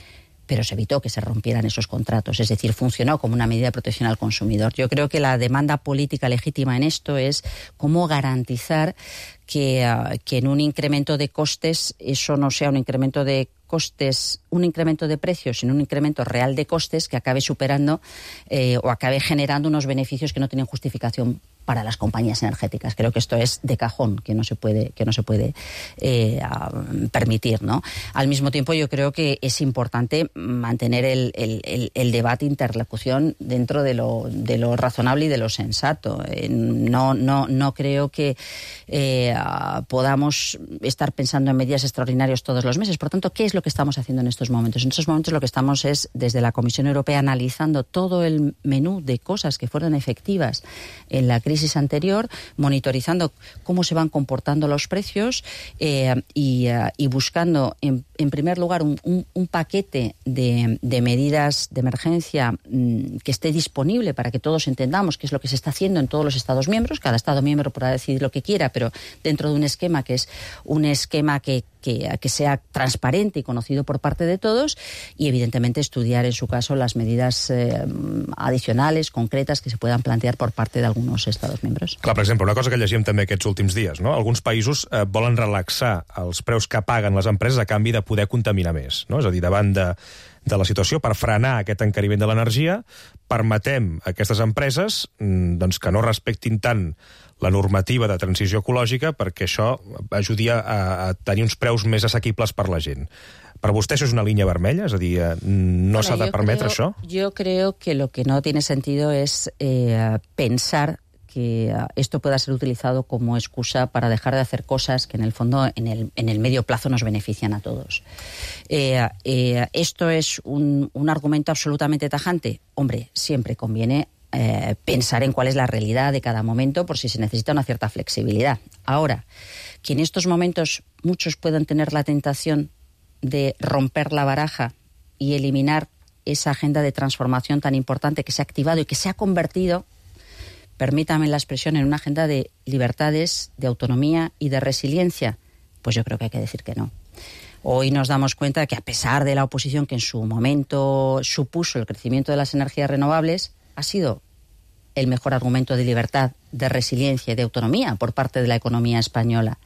pero se evitó que se rompieran esos contratos. Es decir, funcionó como una medida de protección al consumidor. Yo creo que la demanda política legítima en esto es cómo garantizar que, uh, que en un incremento de costes eso no sea un incremento de costes, un incremento de precios, sino un incremento real de costes que acabe superando eh, o acabe generando unos beneficios que no tienen justificación para las compañías energéticas. Creo que esto es de cajón, que no se puede, que no se puede eh, permitir, ¿no? Al mismo tiempo, yo creo que es importante mantener el, el, el, el debate, interlocución dentro de lo, de lo razonable y de lo sensato. Eh, no, no, no creo que eh, podamos estar pensando en medidas extraordinarias todos los meses. Por tanto, ¿qué es lo que estamos haciendo en estos momentos? En estos momentos lo que estamos es, desde la Comisión Europea, analizando todo el menú de cosas que fueron efectivas en la crisis anterior, monitorizando cómo se van comportando los precios eh, y, uh, y buscando, en, en primer lugar, un, un, un paquete de, de medidas de emergencia mmm, que esté disponible para que todos entendamos qué es lo que se está haciendo en todos los Estados miembros. Cada Estado miembro podrá decidir lo que quiera, pero dentro de un esquema que es un esquema que Que, que sea transparente y conocido por parte de todos, y evidentemente estudiar en su caso las medidas eh, adicionales, concretes, que se puedan plantear por parte de algunos Estats membres. Clar, per exemple, una cosa que llegim també aquests últims dies, no? Alguns països eh, volen relaxar els preus que paguen les empreses a canvi de poder contaminar més, no? És a dir, davant de, de la situació, per frenar aquest encariment de l'energia, permetem a aquestes empreses doncs, que no respectin tant la normativa de transició ecològica perquè això ajudi a, a tenir uns preus més assequibles per la gent. ¿Para vostè això és una línia vermella? És a dir, no bueno, s'ha de permetre creo, això? Yo creo que lo que no tiene sentido es eh, pensar que uh, esto pueda ser utilizado como excusa para dejar de hacer cosas que en el fondo en el, en el medio plazo nos benefician a todos. Eh, eh, ¿Esto es un, un argumento absolutamente tajante? Hombre, siempre conviene Eh, pensar en cuál es la realidad de cada momento por si se necesita una cierta flexibilidad. Ahora, que en estos momentos muchos puedan tener la tentación de romper la baraja y eliminar esa agenda de transformación tan importante que se ha activado y que se ha convertido, permítame la expresión, en una agenda de libertades, de autonomía y de resiliencia, pues yo creo que hay que decir que no. Hoy nos damos cuenta de que a pesar de la oposición que en su momento supuso el crecimiento de las energías renovables, ha sido el mejor argumento de libertad, de resiliencia y de autonomía por parte de la economía española.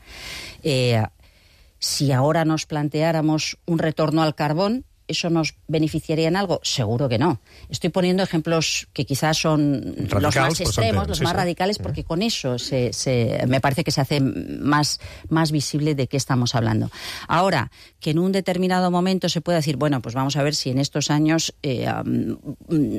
Eh, si ahora nos planteáramos un retorno al carbón, ¿eso nos beneficiaría en algo? Seguro que no. Estoy poniendo ejemplos que quizás son radicals, los más extremos, los sí, más sí. radicales, porque con eso se, se, me parece que se hace más, más visible de qué estamos hablando. Ahora, que en un determinado momento se pueda decir, bueno, pues vamos a ver si en estos años eh, um, um,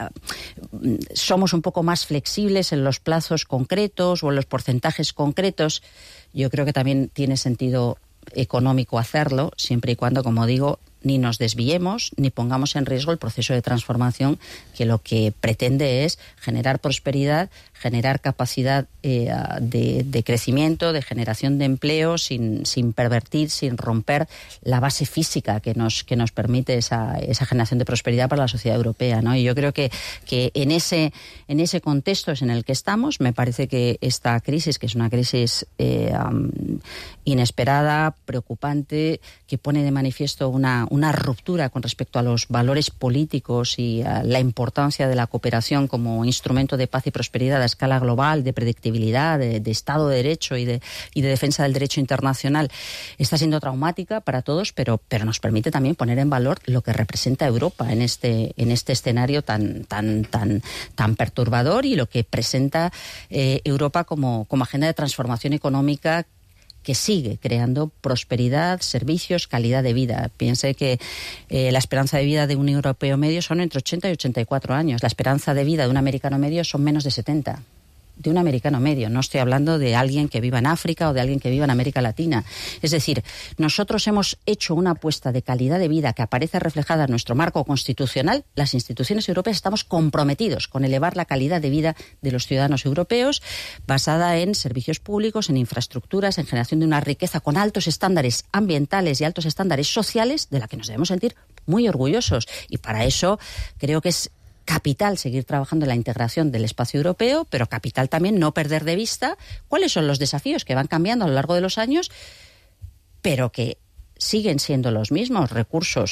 uh, somos un poco más flexibles en los plazos concretos o en los porcentajes concretos. Yo creo que también tiene sentido económico hacerlo, siempre y cuando, como digo, ni nos desviemos ni pongamos en riesgo el proceso de transformación que lo que pretende es generar prosperidad, generar capacidad eh, de, de crecimiento, de generación de empleo sin, sin pervertir, sin romper la base física que nos, que nos permite esa, esa generación de prosperidad para la sociedad europea, ¿no? Y yo creo que, que en, ese, en ese contexto es en el que estamos. Me parece que esta crisis, que es una crisis eh, um, inesperada, preocupante, que pone de manifiesto una una ruptura con respecto a los valores políticos y a la importancia de la cooperación como instrumento de paz y prosperidad a escala global, de predictibilidad, de, de Estado de Derecho y de, y de defensa del derecho internacional, está siendo traumática para todos, pero, pero nos permite también poner en valor lo que representa Europa en este, en este escenario tan, tan, tan, tan perturbador y lo que presenta eh, Europa como, como agenda de transformación económica que sigue creando prosperidad, servicios, calidad de vida. Piense que eh, la esperanza de vida de un europeo medio son entre ochenta y ochenta y cuatro años. La esperanza de vida de un americano medio son menos de setenta. De un americano medio. No estoy hablando de alguien que viva en África o de alguien que viva en América Latina. Es decir, nosotros hemos hecho una apuesta de calidad de vida que aparece reflejada en nuestro marco constitucional. Las instituciones europeas estamos comprometidos con elevar la calidad de vida de los ciudadanos europeos, basada en servicios públicos, en infraestructuras, en generación de una riqueza con altos estándares ambientales y altos estándares sociales, de la que nos debemos sentir muy orgullosos. Y para eso creo que es capital seguir trabajando en la integración del espacio europeo, pero capital también no perder de vista cuáles son los desafíos que van cambiando a lo largo de los años, pero que siguen siendo los mismos: recursos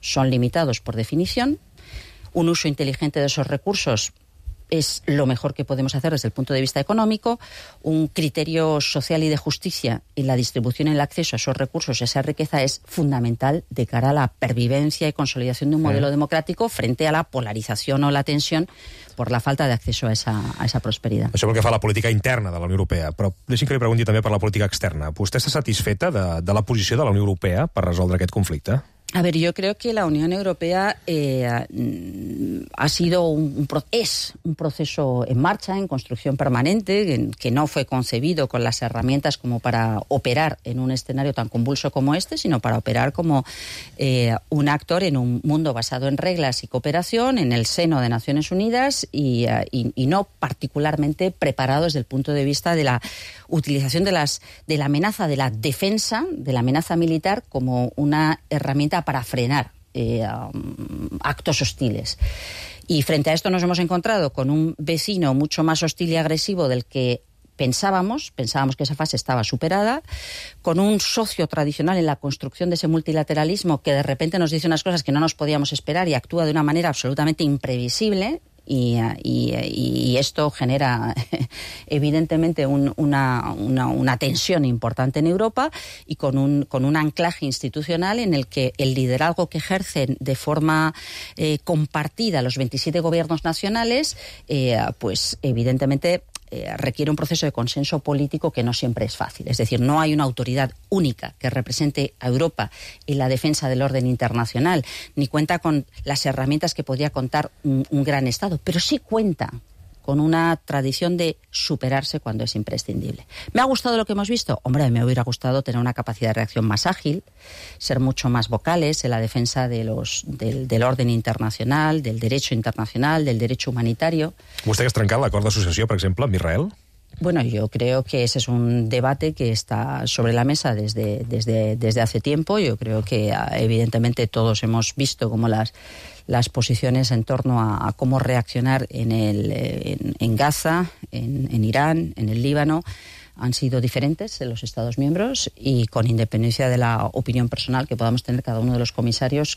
son limitados por definición. Un uso inteligente de esos recursos es lo mejor que podemos hacer desde el punto de vista económico. Un criterio social y de justicia en la distribución y el acceso a esos recursos, a esa riqueza, es fundamental de cara a la pervivencia y consolidación de un modelo sí. democrático frente a la polarización o la tensión por la falta de acceso a esa, a esa prosperitat. Això pel que fa a la política interna de la Unió Europea, però deixi'm que li pregunti també per la política externa. Vostè està satisfeta de, de la posició de la Unió Europea per resoldre aquest conflicte? A ver, yo creo que la Unión Europea eh, ha sido un, un, es un proceso en marcha, en construcción permanente, que, que no fue concebido con las herramientas como para operar en un escenario tan convulso como este, sino para operar como eh, un actor en un mundo basado en reglas y cooperación, en el seno de Naciones Unidas y, uh, y, y no particularmente preparado desde el punto de vista de la utilización de, las, de la amenaza, de la defensa, de la amenaza militar como una herramienta para frenar eh, um, actos hostiles. Y frente a esto nos hemos encontrado con un vecino mucho más hostil y agresivo del que pensábamos, pensábamos que esa fase estaba superada, con un socio tradicional en la construcción de ese multilateralismo que de repente nos dice unas cosas que no nos podíamos esperar y actúa de una manera absolutamente imprevisible. Y, y, y esto genera evidentemente un, una, una, una tensión importante en Europa y con un, con un anclaje institucional en el que el liderazgo que ejercen de forma eh, compartida los veintisiete gobiernos nacionales, eh, pues evidentemente Eh, requiere un proceso de consenso político que no siempre es fácil. Es decir, no hay una autoridad única que represente a Europa en la defensa del orden internacional, ni cuenta con las herramientas que podría contar un, un gran Estado, pero sí cuenta con una tradición de superarse cuando es imprescindible. ¿Me ha gustado lo que hemos visto? Hombre, me hubiera gustado tener una capacidad de reacción más ágil, ser mucho más vocales en la defensa de los, del, del orden internacional, del derecho internacional, del derecho humanitario. ¿Vostè hagués trencat l'acord d'associació, per exemple, amb Israel? Bueno, yo creo que ese es un debate que está sobre la mesa desde, desde, desde hace tiempo. Yo creo que evidentemente todos hemos visto cómo las, las posiciones en torno a, a cómo reaccionar en, el, en, en Gaza, en, en Irán, en el Líbano, han sido diferentes en los Estados miembros y con independencia de la opinión personal que podamos tener cada uno de los comisarios,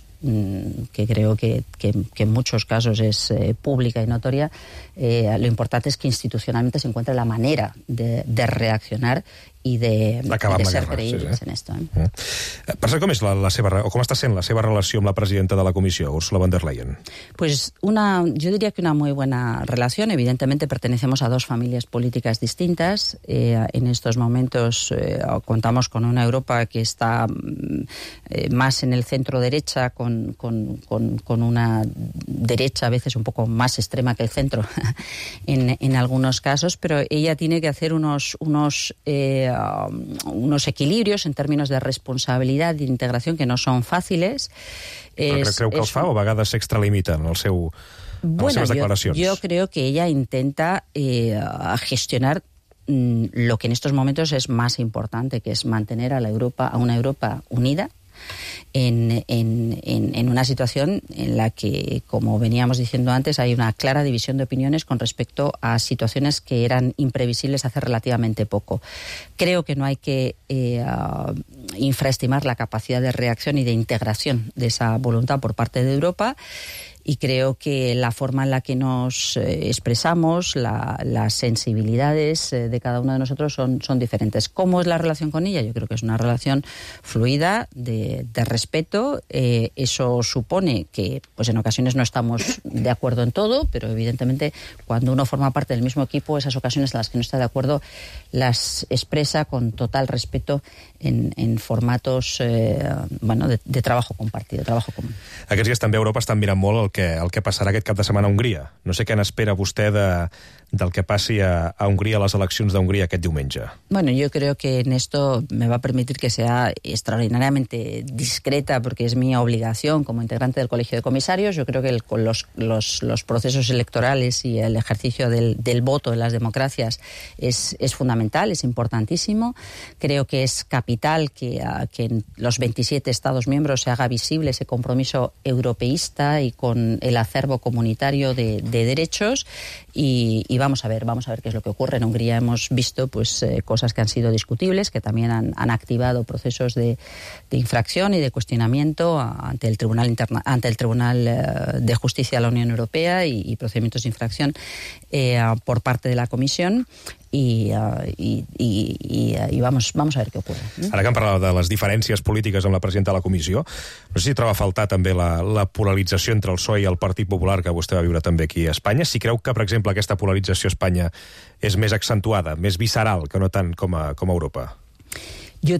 que creo que, que, que en muchos casos es eh, pública y notoria, eh, lo importante es que institucionalmente se encuentre la manera de, de reaccionar i de, de ser creïbles sí, sí. en esto. Eh? Mm. Per cert, com és la, la seva, o com està sent la seva relació amb la presidenta de la Comissió, Ursula von der Leyen? Pues una, yo diría que una muy buena relación. Evidentemente pertenecemos a dos familias políticas distintas. Eh, en estos momentos eh, contamos con una Europa que está eh, más en el centro derecha, con, con, con, con una derecha a veces un poco más extrema que el centro en, en algunos casos, pero ella tiene que hacer unos... unos eh, unos equilibrios en términos de responsabilidad e integración que no son fáciles. Però es, creu que es... el fa o a vegades s'extralimita en, el seu, en bueno, les seves declaracions? Yo, yo creo que ella intenta eh, gestionar mm, lo que en estos momentos es más importante, que es mantener a la Europa, a una Europa unida, En, en, en, en una situación en la que, como veníamos diciendo antes, hay una clara división de opiniones con respecto a situaciones que eran imprevisibles hace relativamente poco. Creo que no hay que eh, uh, infraestimar la capacidad de reacción y de integración de esa voluntad por parte de Europa. Y creo que la forma en la que nos eh, expresamos, la, las sensibilidades eh, de cada uno de nosotros son, son diferentes. ¿Cómo es la relación con ella? Yo creo que es una relación fluida, de, de respeto. Eh, eso supone que pues en ocasiones no estamos de acuerdo en todo, pero evidentemente cuando uno forma parte del mismo equipo, esas ocasiones en las que no está de acuerdo las expresa con total respeto en, en formatos eh, bueno, de, de trabajo compartido, trabajo común. Aquests dies també a Europa estan mirant molt el que, el que passarà aquest cap de setmana a Hongria. No sé què n'espera vostè de, del que passi a, a Hongria, a les eleccions d'Hongria aquest diumenge. Bueno, yo creo que en esto me va a permitir que sea extraordinariamente discreta, porque es mi obligación como integrante del Colegio de Comisarios. Yo creo que el, con los, los, los procesos electorales y el ejercicio del, del voto en las democracias es, es fundamental, es importantísimo. Creo que es capital que, a, que en los veintisiete Estados miembros se haga visible ese compromiso europeísta y con con el acervo comunitario de, de derechos y, y vamos a ver, vamos a ver qué es lo que ocurre. En Hungría hemos visto pues eh, cosas que han sido discutibles, que también han, han activado procesos de, de infracción y de cuestionamiento ante el Tribunal Interna, ante el Tribunal eh, de Justicia de la Unión Europea y, y procedimientos de infracción eh, por parte de la Comisión. I, uh, i, i, i, i vamos, vamos a ver què ocorre. Ara que hem parlat de les diferències polítiques amb la presidenta de la comissió, no sé si troba a faltar també la, la polarització entre el P S O E i el Partit Popular, que vostè va viure també aquí a Espanya. Si creu que, per exemple, aquesta polarització a Espanya és més accentuada, més visceral, que no tant com a, com a Europa? Jo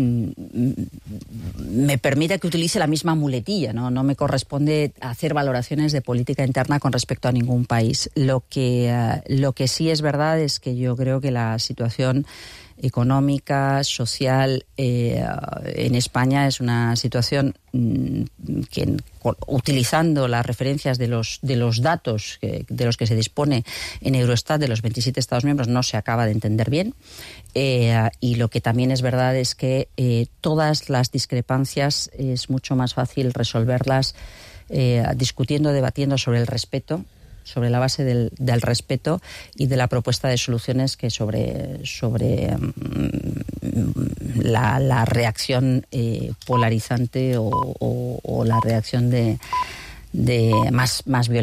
me permite que utilice la misma muletilla, ¿no? No me corresponde hacer valoraciones de política interna con respecto a ningún país. Lo que, uh, lo que sí es verdad es que yo creo que la situación económica, social eh, en España es una situación mm, que, utilizando las referencias de los, de los datos que, de los que se dispone en Eurostat de los veintisiete Estados miembros, no se acaba de entender bien. Eh, y lo que también es verdad es que eh, todas las discrepancias es mucho más fácil resolverlas eh, discutiendo, debatiendo sobre el respeto, sobre la base del, del respeto y de la propuesta de soluciones que sobre, sobre um, la, la reacción eh, polarizante o, o, o la reacción de, de más, más violenta.